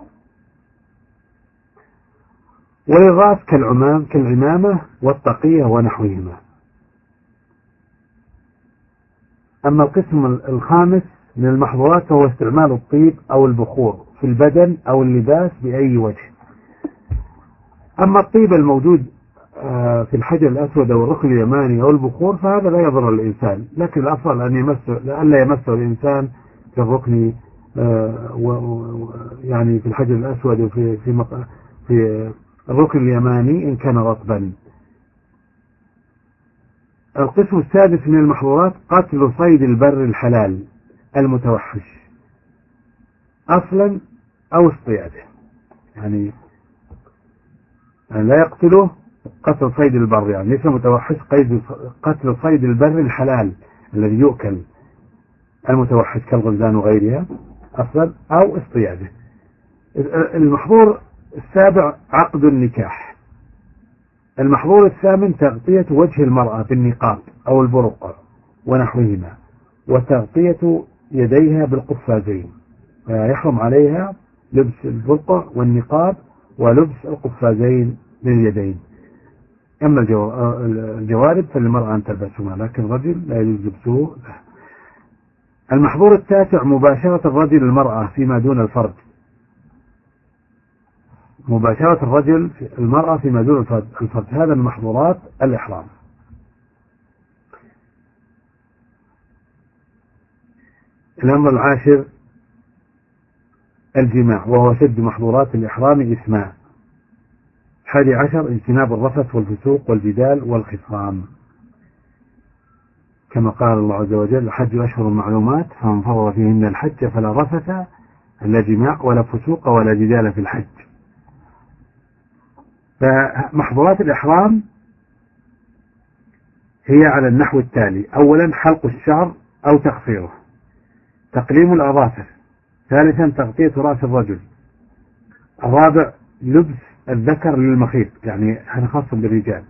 وللرأس كالعمامة والطاقية ونحوهما. أما القسم الخامس من المحظورات فهو استعمال الطيب أو البخور في البدن أو اللباس بأي وجه. أما الطيب الموجود في الحجر الأسود أو الركن اليماني أو البخور فهذا لا يضر الإنسان، لكن الأفضل ألا يمسه الإنسان في الركن، يعني في الحجر الأسود وفي في الركن اليماني إن كان رطبا. القسم السادس من المحظورات قتل صيد البر الحلال المتوحش أصلا أو اصطياده، يعني لا يقتله قتل صيد البر، يعني ليس متوحش، قتل صيد البر الحلال الذي يؤكل المتوحش كالغزلان وغيرها أصلا أو اصطياده. المحظور السابع عقد النكاح. المحظور الثامن تغطية وجه المرأة بالنقاب أو البرقع ونحوهما، وتغطية يديها بالقفازين. يحرم عليها لبس البرقع والنقاب ولبس القفازين لليدين. أما الجوارب فللمرأة أن تلبسهما، لكن الرجل لا يجوز لبسه. المحظور التاسع مباشرة الرجل المرأة فيما دون الفرج. مباشرة الرجل المرأة فيما دون الفرج هذا من محظورات الإحرام. الأمر العاشر الجماع، وهو شد محظورات الإحرام إثمان. 11 اجتناب الرفث والفسوق والجدال والخصام، كما قال الله عز وجل: الحج أشهر معلومات فمن فرض فيهن الحج فلا رفث لا جماع ولا فسوق ولا جدال في الحج. فمحظورات الإحرام هي على النحو التالي: أولا حلق الشعر أو تقصيره، تقليم الأظافر، ثالثا تغطية رأس الرجل، الرابع لبس الذكر للمخيط، يعني هذا خاص بالرجال،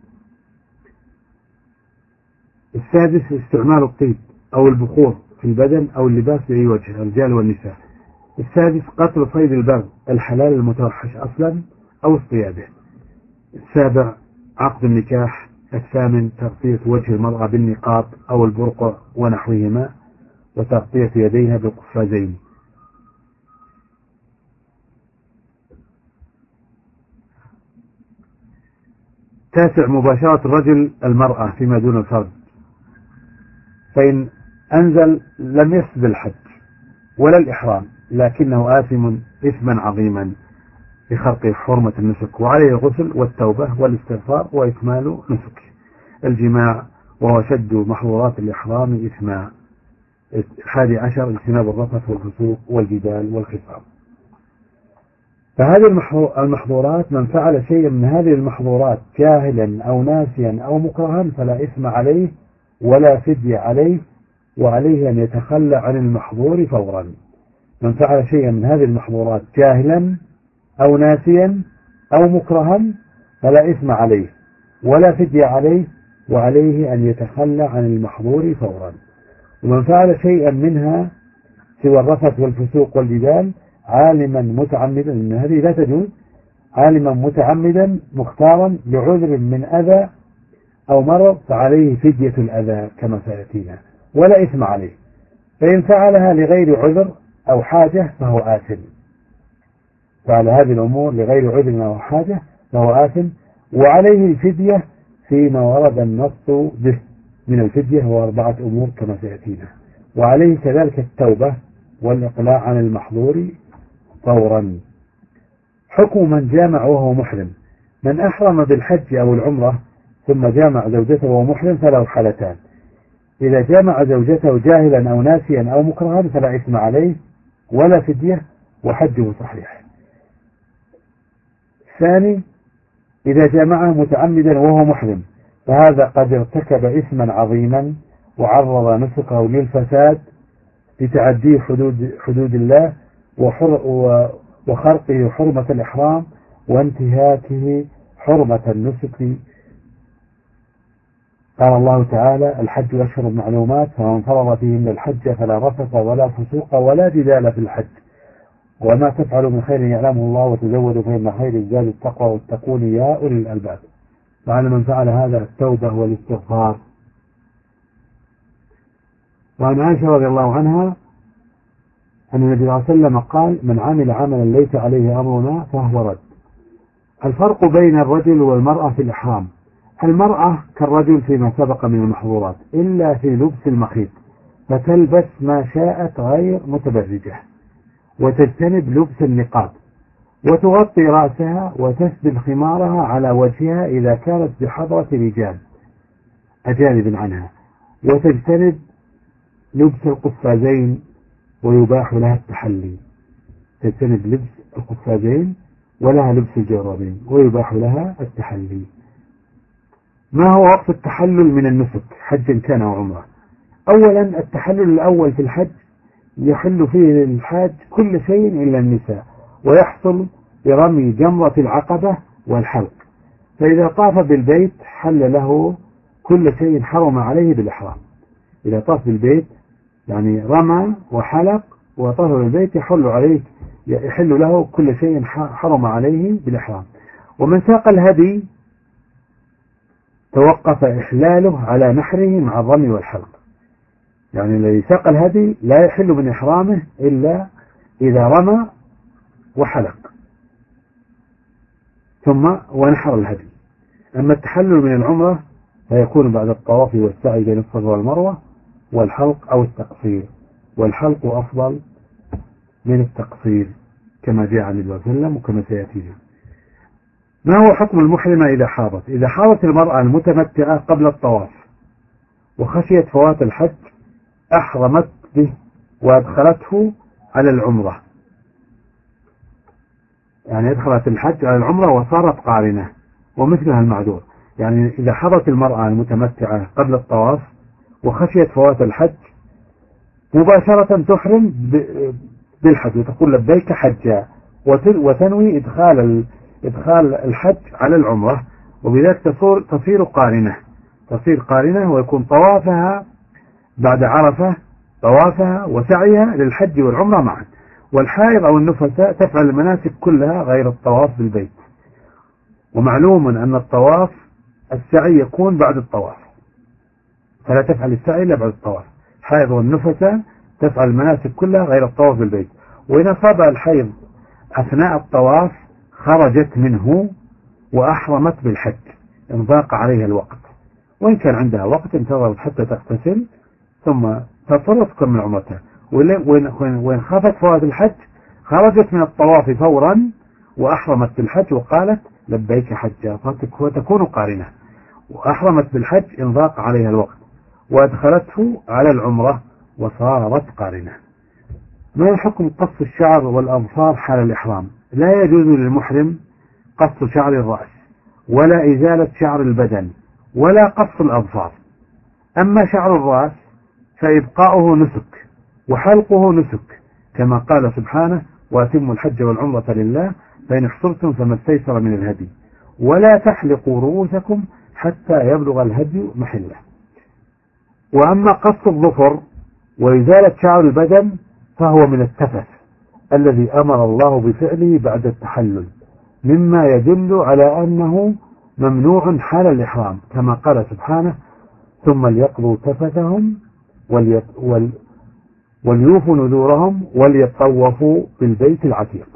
السادس استعمال الطيب أو البخور في البدن أو اللباس بأي وجه الرجال والنساء، السادس قتل صيد البر الحلال المتوحش أصلا أو اصطياده، السابع عقد النكاح، الثامن تغطية وجه المرأة بالنقاب أو البرقع ونحوهما وتغطية يديها بالقفازين. تاسع مباشرة الرجل المرأة فيما دون الفرج، فإن أنزل لم يفسد الحج ولا الإحرام، لكنه آثم إثما عظيما بخرق حرمة النسك، وعليه الغسل والتوبة والاستغفار وإكمال نسك. الجماع، وهو شد محظورات الإحرام إثما. 11 اجتناب الرفث والفسوق والجدال والخصام. فهذه المحظورات من فعل شيئا من هذه المحظورات جاهلا أو ناسيا أو مكرها فلا إثم عليه ولا فدية عليه وعليه أن يتخلى عن المحظور فورا. من فعل شيئا من هذه المحظورات جاهلا أو ناسيا أو مكرها فلا إثم عليه ولا فدية عليه، وعليه أن يتخلى عن المحظور فورا. ومن فعل شيئا منها سوى الرفث والفسوق والجدال عالما متعمدا، إن هذه لا تجوز، عالما متعمدا مختارا لعذر من أذى أو مرض فعليه فدية الأذى كما سيأتينا، ولا إثم عليه. فإن فعلها لغير عذر أو حاجة فهو آثم، فعل هذه الأمور لغير عذر أو حاجة فهو آثم، وعليه الفدية فيما ورد النص به من الفدية هو 4 أمور كما سيأتينا. وعليه كذلك التوبة والإقلاع عن المحظور فورا. حكم من جامع وهو محرم: من أحرم بالحج أو العمرة ثم جامع زوجته وهو محرم فله حالتان: إذا جامع زوجته جاهلا أو ناسيا أو مكرها فلا إثم عليه ولا فدية وحجه صحيح. الثاني: إذا جامعه متعمدا وهو محرم فهذا قد ارتكب إثما عظيما وعرض نسكه للفساد لتعديه حدود الله وخرقه حرمة الإحرام وانتهاكه حرمة النسك. قال الله تعالى: الحج أشهر معلومات فمن فرض فيهن الحج فلا رفث ولا فسوق ولا جدال في الحج وما تفعلوا من خير يعلمه الله وتزودوا فإن خير الزاد التقوى واتقون يا أولي الألباب. وعلى من فعل هذا التوبة والاستغفار. وعن عائشة رضي الله عنها أن النبي صلى الله عليه وسلم قال: من عمل عملا ليس عليه أمرنا فهو رد. الفرق بين الرجل والمرأة في الإحرام: المرأة كالرجل فيما سبق من المحظورات إلا في لبس المخيط، فتلبس ما شاءت غير متبرجة، وتجتنب لبس النقاب، وتغطي رأسها وتسدل خمارها على وجهها إذا كانت بحضرة رجال أجانب عنها، وتجتنب لبس القفازين ويباح لها التحلي. تجتنب لبس القفازين ولها لبس الجوربين ويباح لها التحلي. ما هو وقت التحلل من النسك حجا كان أو عمره؟ أولا التحلل الأول في الحج يحل فيه الحاج كل شيء إلا النساء، ويحصل برمي جمرة العقبة والحلق، فإذا طاف بالبيت حل له كل شيء حرم عليه بالإحرام. إذا طاف بالبيت يعني رمى وحلق وطاف بالبيت يحل له كل شيء حرم عليه بالإحرام. ومن ساق الهدي توقف إحلاله على نحره مع الرمي والحلق، يعني الذي ساق الهدي لا يحل من إحرامه إلا إذا رمى وحلق ثم ونحر الهدي. أما التحلل من العمرة فيكون بعد الطواف والسعي بين الصفا والمروة والحلق أو التقصير، والحلق أفضل من التقصير كما جاء عن النبي صلى الله عليه وسلم وكما سيأتينا. ما هو حكم المحرمة إذا حاضت؟ إذا حاضت المرأة المتمتعة قبل الطواف وخشيت فوات الحج أحرمت به وأدخلته على العمرة، يعني أدخلت الحج على العمرة وصارت قارنة ومثلها المعذور. يعني إذا حضرت المرأة المتمتعة قبل الطواف وخشيت فوات الحج مباشرة تحرم بالحج وتقول لبيك حجا، وتنوي إدخال الحج على العمرة، وبذلك تصير قارنة ويكون طوافها بعد عرفة طوافها وسعيها للحج والعمرة معا. والحائض أو النفساء تفعل المناسك كلها غير الطواف بالبيت. ومعلوم أن الطواف السعي يكون بعد الطواف، فلا تفعل السعي إلا بعد الطواف. الحائض والنفساء تفعل المناسك كلها غير الطواف بالبيت. وإن أصاب الحيض أثناء الطواف خرجت منه وأحرمت بالحج إن ضاق عليها الوقت، وإن كان عندها وقت انتظرت حتى تغتسل ثم تضطر تكمل عمرتها. وإن خافت فوات الحج خرجت من الطواف فورا وأحرمت بالحج وقالت لبيك حجا، وتكون قارنة وأحرمت بالحج إن ضاق عليها الوقت، وأدخلته على العمرة وصارت قارنة. ما حكم قص الشعر والأظفار حال الإحرام؟ لا يجوز للمحرم قص شعر الرأس ولا إزالة شعر البدن ولا قص الأظفار. أما شعر الرأس فإبقاؤه نسك وحلقه نسك، كما قال سبحانه: وأتموا الحج والعمرة لله فإن احصرتم فما استيسر من الهدي ولا تحلقوا رؤوسكم حتى يبلغ الهدي محله. وأما قص الظفر وإزالة شعر البدن فهو من التفث الذي أمر الله بفعله بعد التحلل، مما يدل على أنه ممنوع حال الإحرام، كما قال سبحانه: ثم ليقضوا تفثهم وليوفوا نذورهم وليطوفوا بالبيت العتيق.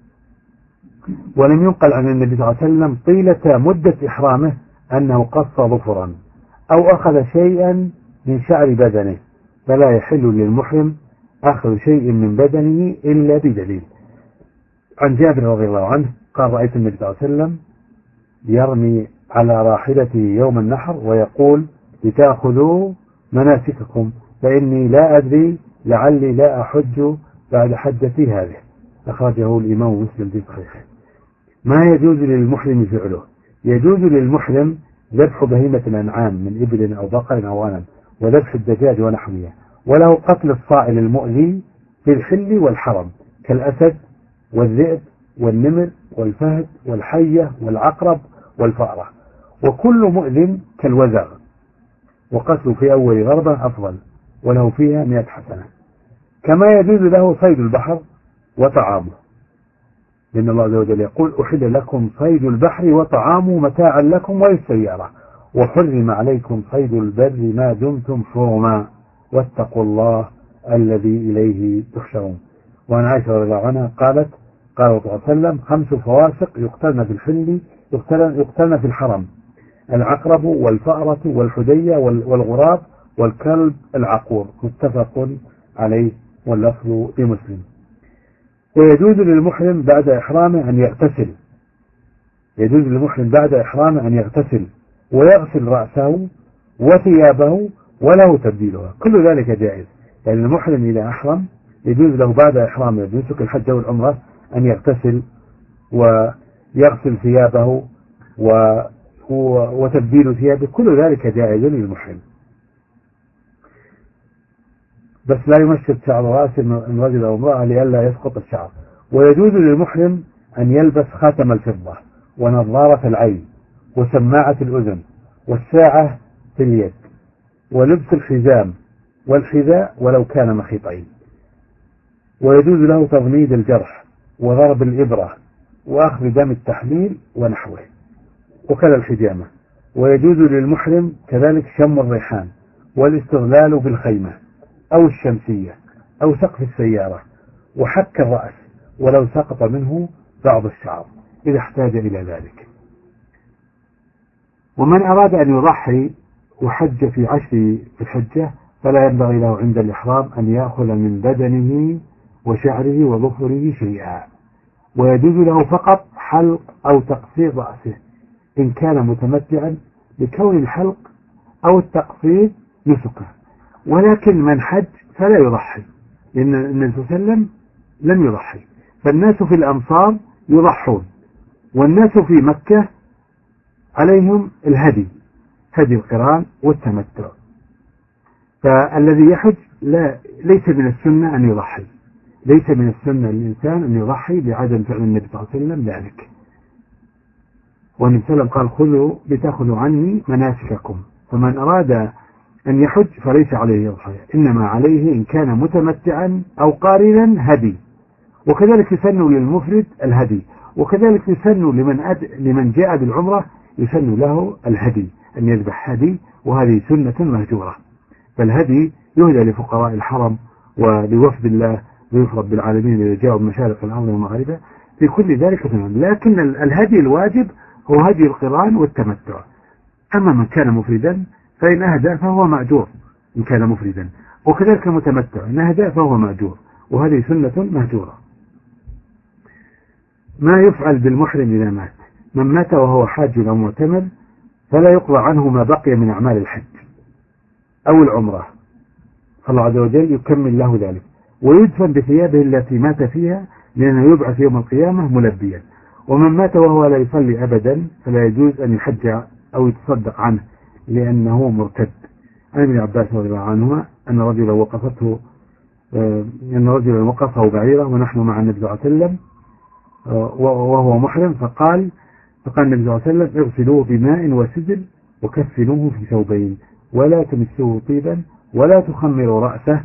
ولم ينقل عن النبي صلى الله عليه وسلم طيلة مدة إحرامه أنه قص ظفرا أو أخذ شيئا من شعر بدنه، فلا يحل للمحرم أخذ شيء من بدنه إلا بدليل. عن جابر رضي الله عنه قال: رأيت النبي صلى الله عليه وسلم يرمي على راحلته يوم النحر ويقول: لتأخذوا مناسككم فإني لا أدري لعلي لا أحج بعد حجتي هذه. أخرجه الإمام مسلم في صحيحه. ما يجوز للمحرم فعله: يجوز للمحرم ذبح بهيمة الأنعام من إبل أو بقر أو غنم، وذبح الدجاج ونحوها، وله قتل الصائل المؤذي في الحل والحرم كالأسد والذئب والنمر والفهد والحية والعقرب والفأرة، وكل مؤذ كالوزغ، وقتله في أول ضربة أفضل وله فيها 100 حسنة. كما يجوز له صيد البحر وطعامه، لأن الله عز وجل يقول: أحل لكم صيد البحر وطعامه متاعا لكم وللسيارة، وحرم عليكم صيد البر ما دمتم حرما واتقوا الله الذي إليه تحشرون. وعن عائشة رضي الله عنها قالت: قال صلى الله عليه وسلم: 5 فواسق يقتلن في الحل يقتلن في الحرم: العقرب والفأرة والحدية والغراب والكلب العقور. متفق عليه واللفظ لمسلم. ويجوز للمحرم بعد إحرامه أن يغتسل، يجوز للمحرم بعد إحرامه أن يغتسل ويغسل رأسه وثيابه وله تبديلها، كل ذلك جائز. يعني المحرم إذا أحرم يجوز له بعد إحرامه بنسك الحج والعمرة أن يغتسل ويغسل ثيابه وتبديل ثيابه، كل ذلك جائز للمحرم، بس لا يمشط شعر رأسه من رجل أو امرأة لئلا يسقط الشعر. ويجوز للمحرم أن يلبس خاتم الفضة ونظارة العين وسماعة الأذن والساعة في اليد ولبس الحزام والحذاء ولو كان مخيطين. ويجوز له تضميد الجرح وضرب الإبرة وأخذ دم التحليل ونحوه، وكذا الحجامة. ويجوز للمحرم كذلك شم الريحان والاستظلال بالخيمة أو الشمسية أو سقف السيارة وحك الرأس ولو سقط منه بعض الشعر إذا احتاج إلى ذلك. ومن أراد أن يضحي وحج في 10 الحجة فلا ينبغي له عند الإحرام أن يأخذ من بدنه وشعره وظفره شيئا، ويجوز له فقط حلق أو تقصير رأسه إن كان متمتعا، بكون الحلق أو التقصير نسكه. ولكن من حج فلا يضحي، لأن النبي صلى الله عليه وسلم لم يضحي، فالناس في الأمصار يضحون، والناس في مكة عليهم الهدي، هدي القران والتمتع. فالذي يحج ليس من السنة أن يضحي، ليس من السنة للإنسان أن يضحي بعدم فعل النبي صلى الله عليه وسلم ذلك. والنبي صلى الله عليه وسلم قال: خذوا لتأخذوا عني مناسككم. فمن أراد أن يحج فليس عليه يضحي، إنما عليه إن كان متمتعا أو قارنا هدي. وكذلك يسن للمفرد الهدي، وكذلك يسن لمن جاء بالعمرة يسن له الهدي، أن يذبح هدي، وهذه سنة مهجورة. فالهدي يهدى لفقراء الحرم ولوفد الله ضيوف رب العالمين الذين جاءوا من مشارق الأرض ومغاربها، في كل ذلك سنن. لكن الهدي الواجب هو هدي القران والتمتع. أما من كان مفردا فإن أهدى فهو مأجور إن كان مفردا، وكذلك المتمتع إن أهدى فهو مأجور، وهذه سنة مهجورة. ما يفعل بالمحرم إذا مات: من مات وهو حاج أو معتمر فلا يقضى عنه ما بقي من أعمال الحج أو العمرة، فالله عز وجل يكمل له ذلك، ويدفن بثيابه التي مات فيها، لأنه يبعث يوم القيامة ملبيا. ومن مات وهو لا يصلي أبدا فلا يجوز أن يحج أو يتصدق عنه، لأنه مرتد. عن ابن عباس رضي الله عنهما أن رجلا وقفته أن رجلا وقفه بعيره ونحن مع النبي صلى الله عليه وسلم وهو محرم، فقال النبي صلى الله عليه وسلم اغسلوه بماء وسدر وكفنوه في ثوبين ولا تمسوه طيبا ولا تخمروا رأسه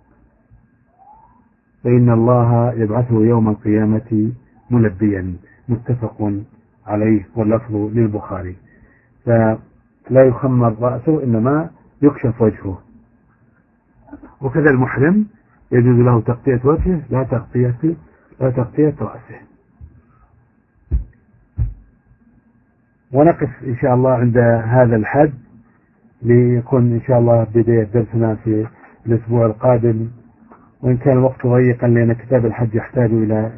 فإن الله يبعثه يوم القيامة ملبيا. متفق عليه واللفظ للبخاري. فلا يخمر رأسه إنما يكشف وجهه. وكذا المحرم يجوز له تغطية وجهه لا تغطية رأسه. ونقف إن شاء الله عند هذا الحد ليكون إن شاء الله بداية درسنا في الأسبوع القادم، وإن كان الوقت ضيقا لأن كتاب الحج يحتاج إلى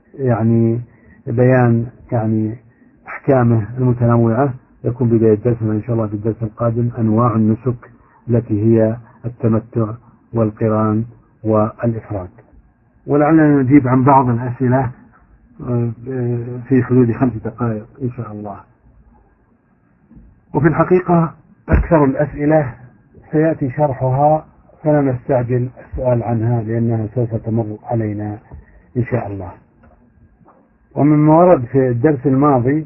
بيان أحكامه المتنوعة، يكون بداية درسنا إن شاء الله في الدرس القادم أنواع النسك التي هي التمتع والقران والإفراد. ولعلنا نجيب عن بعض الأسئلة في حدود 5 دقائق إن شاء الله. وفي الحقيقة أكثر الأسئلة سيأتي شرحها فلا نستعجل السؤال عنها لأنها سوف تمر علينا إن شاء الله. ومما ورد في الدرس الماضي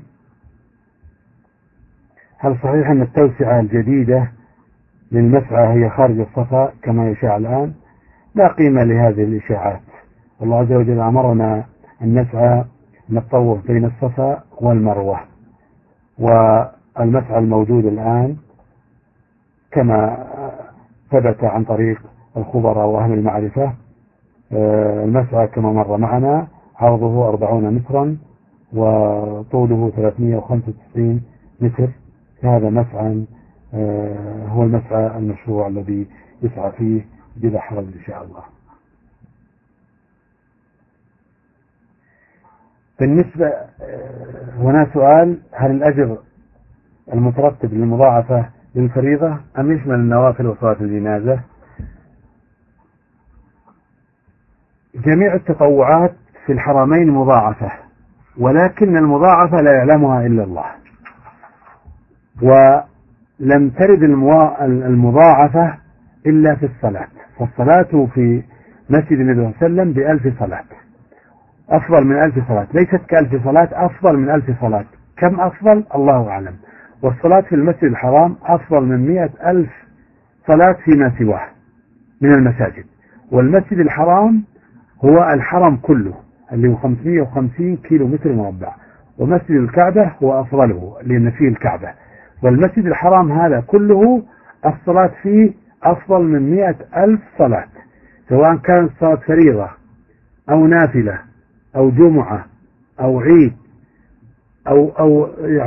هل صحيح أن التوسعة الجديدة للمسعى هي خارج الصفا كما يشاع الآن؟ لا قيمة لهذه الإشاعات. الله عز وجل أمرنا أن نسعى نطوف بين الصفا والمروة، والمسعى الموجود الآن كما ثبت عن طريق الخبراء وأهل المعرفة المسعى كما مر معنا عرضه 40 مترا وطوله 395 متر. هذا مسعى هو المسعى المشروع الذي يسعى فيه بلا حرج إن شاء الله. بالنسبة هنا سؤال: هل الأجر المترتب للمضاعفة للفريضة أم يشمل النوافل وصلاة الجنازة؟ جميع التطوعات في الحرمين مضاعفة، ولكن المضاعفة لا يعلمها إلا الله، ولم ترد المضاعفة إلا في الصلاة. فالصلاة في مسجد النبي صلى الله عليه وسلم ب1000 صلاة، أفضل من 1000 صلاة، ليست ك1000 صلاة، أفضل من 1000 صلاة. كم أفضل؟ الله أعلم. والصلاة في المسجد الحرام أفضل من 100,000 صلاة فيما سواه من المساجد. والمسجد الحرام هو الحرم كله اللي هو 550 كيلو متر مربع، ومسجد الكعبة هو أفضله لأن فيه الكعبة. والمسجد الحرام هذا كله الصلاة فيه أفضل من 100,000 صلاة، سواء كانت صلاة فريضة أو نافلة أو جمعة أو عيد أو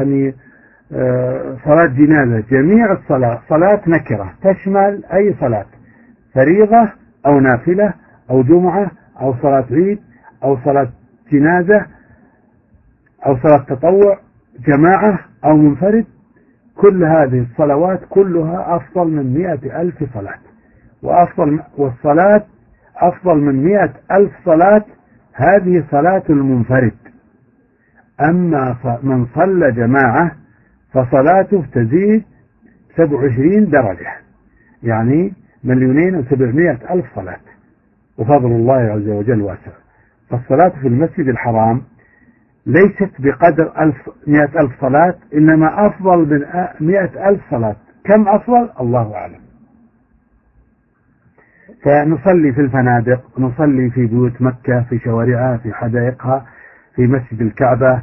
صلاة جنازة. جميع الصلاة صلاة نكرة تشمل أي صلاة فريضة أو نافلة أو جمعة أو صلاة عيد أو صلاة جنازة أو صلاة تطوع جماعة أو منفرد. كل هذه الصلوات كلها أفضل من 100,000 صلاة، والصلاة أفضل من 100,000 صلاة هذه صلاة المنفرد. أما من صلى جماعة فصلاته تزيد 27 درجة، يعني 2,700,000 صلاة، وفضل الله عز وجل واسع. فالصلاة في المسجد الحرام ليست بقدر 100,000 صلاة، إنما أفضل من 100,000 صلاة. كم أفضل؟ الله أعلم. فنصلي في الفنادق، نصلي في بيوت مكة، في شوارعها، في حدائقها، في مسجد الكعبة،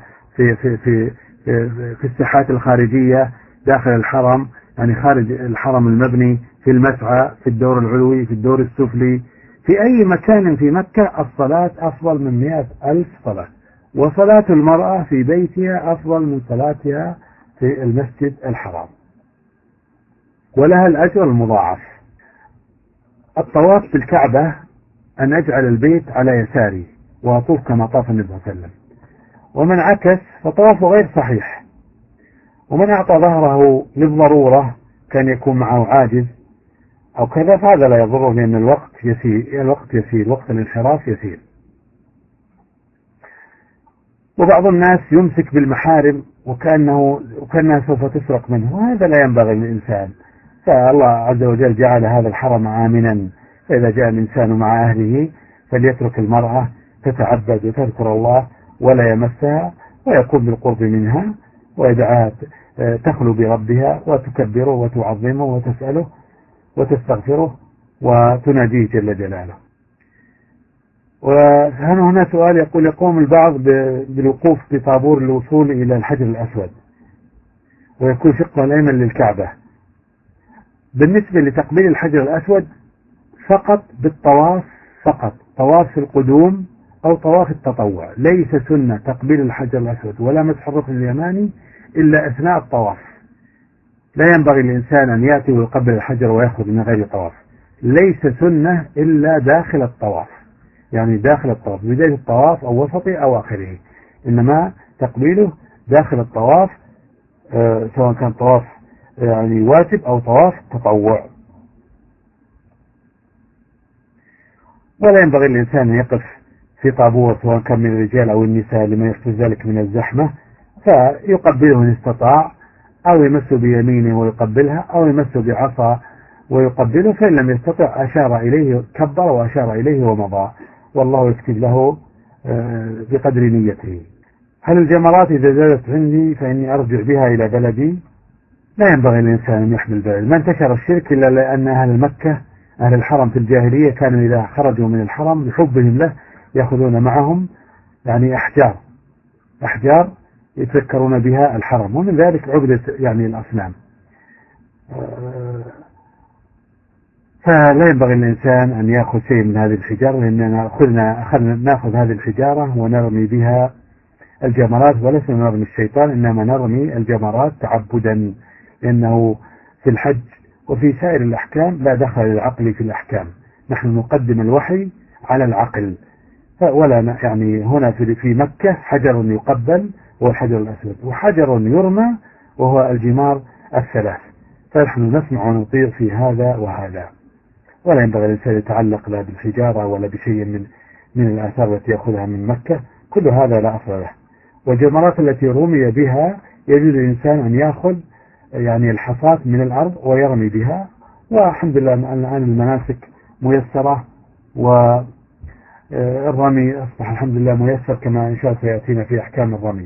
في الساحات الخارجية داخل الحرم، يعني خارج الحرم المبني، في المسعى، في الدور العلوي، في الدور السفلي، في أي مكان في مكة الصلاة أفضل من 100,000 صلاة. وصلاة المرأة في بيتها أفضل من صلاتها في المسجد الحرام، ولها الأجر المضاعف. الطواف بالكعبة أن أجعل البيت على يساري وأطوف كما طاف النبي صلى الله عليه وسلم، ومن عكس فطوافه غير صحيح. ومن أعطى ظهره للضرورة كان يكون معه عاجز أو كذا فهذا لا يضره، لأن الوقت يسير، وقت الانحراف يسير. وبعض الناس يمسك بالمحارم وكأنها سوف تسرق منه، وهذا لا ينبغي للإنسان. فالله عز وجل جعل هذا الحرم آمنا، فإذا جاء الإنسان مع أهله فليترك المرأة تتعبد وتذكر الله ولا يمسها، ويقوم بالقرب منها ويدعاها تخلو بربها وتكبره وتعظمه وتسأله وتستغفره وتناديه جل جلاله. وهنا سؤال يقول: يقوم البعض بالوقوف بطابور الوصول إلى الحجر الأسود ويكون شقه الأيمن للكعبة. بالنسبة لتقبيل الحجر الأسود فقط بالطواف، فقط طواف القدوم أو طواف التطوع، ليس سنة تقبيل الحجر الأسود ولا مسح الركن اليماني إلا أثناء الطواف. لا ينبغي للإنسان أن يأتي ويقبل الحجر ويأخذ من غير طواف، ليس سنة إلا داخل الطواف، يعني داخل الطواف، بداية الطواف أو وسطه أو آخره، إنما تقبيله داخل الطواف، سواء كان طواف يعني واجب أو طواف تطوع. ولا ينبغي للإنسان أن يقف في طابور سواء كان من الرجال أو النساء لما يحدث ذلك من الزحمة، فيقبله إن استطاع، أو يمس بيمينه ويقبلها، أو يمس بعصا ويقبله، فإن لم يستطع أشار إليه، كبر وأشار إليه ومضى، والله يكتب له بقدر نيته. هل الجمرات إذا زادت عندي فإني أرجع بها إلى بلدي؟ لا ينبغي للإنسان أن يحمل بلد. ما انتشر الشرك إلا لأن أهل مكة أهل الحرم في الجاهلية كانوا إذا خرجوا من الحرم بحبهم له يأخذون معهم يعني أحجار يتذكرون بها الحرم، ومن ذلك عبدة يعني الأصنام. فلا ينبغي للإنسان أن يأخذ شيء من هذه الحجارة، لأننا نأخذ هذه الحجارة ونرمي بها الجمرات، وليس نرمي الشيطان، إنما نرمي الجمرات تعبدا، لأنه في الحج وفي سائر الأحكام لا دخل للعقل في الأحكام، نحن نقدم الوحي على العقل. ولا يعني هنا في مكة حجر يقبل هو الحجر الأسود، وحجر يرمى وهو الجمار الثلاث، فنحن نسمع ونطيع في هذا وهذا. ولا ينبغي الإنسان يتعلق لا بالحجارة ولا بشيء من الآثار التي يأخذها من مكة، كل هذا لا أصل له. والجمرات التي رمي بها يجوز للإنسان أن يأخذ يعني الحصاة من الأرض ويرمي بها، والحمد لله الآن المناسك ميسرة، والرمي أصبح الحمد لله ميسر كما إن شاء الله سيأتينا في أحكام الرمي.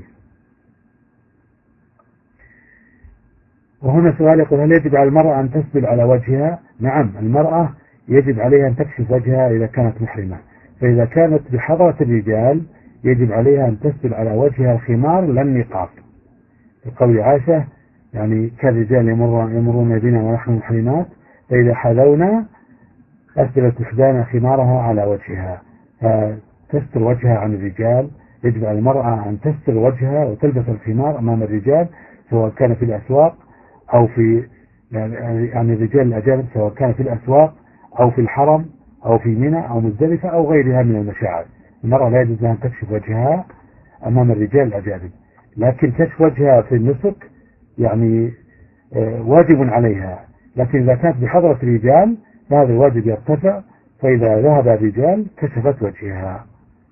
وهنا سؤال يقول: هل يجب على المرأة أن تسبل على وجهها؟ نعم، المرأة يجب عليها أن تكشف وجهها إذا كانت محرمة، فإذا كانت بحضرة الرجال يجب عليها أن تسبل على وجهها الخمار لا النقاب، لقول عائشة يعني كالرجال يمرون بنا ونحن محرمات، فإذا حذونا أسبلت إحدانا خمارها على وجهها، فتستر وجهها عن الرجال. يجب على المرأة أن تستر وجهها وتلبس الخمار أمام الرجال، سواء كان في الأسواق أو في يعني الرجال الأجانب، سواء كان في الأسواق أو في الحرم أو في منى أو مزدلفة أو غيرها من المشاعر. المرأة لا يجوز لها أن تكشف وجهها أمام الرجال الأجانب، لكن كشف وجهها في النسك يعني واجب عليها، لكن إذا كانت بحضرة الرجال فهذا الواجب يرتفع، فإذا ذهب الرجال كشفت وجهها.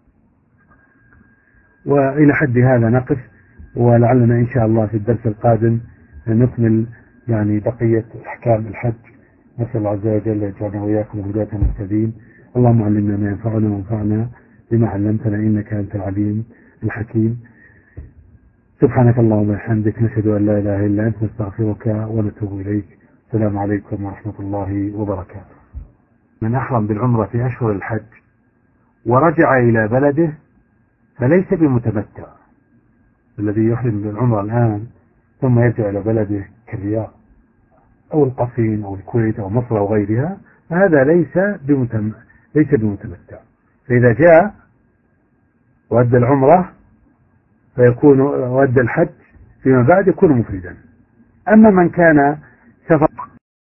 وإلى حد هذا نقف، ولعلنا إن شاء الله في الدرس القادم نكمل يعني بقية أحكام الحج. نسأل الله عز وجل يجعلنا وإياكم هداة مهتدين. اللهم علمنا ما ينفعنا وانفعنا بما علمتنا إنك أنت العليم الحكيم. سبحانك اللهم وبحمدك، نشهد أن لا إله إلا أنت، نستغفرك ونتوب إليك. السلام عليكم ورحمة الله وبركاته. من أحرم بالعمرة في أشهر الحج ورجع إلى بلده فليس بمتمتع. الذي يحرم بالعمرة الآن ثم يرجع إلى بلده كالرياض أو القصيم أو الكويت أو مصر أو غيرها، هذا ليس بمتمتع. فإذا جاء وأدى العمرة فيكون وأدى الحج فيما بعد يكون مفردا. أما من كان سفر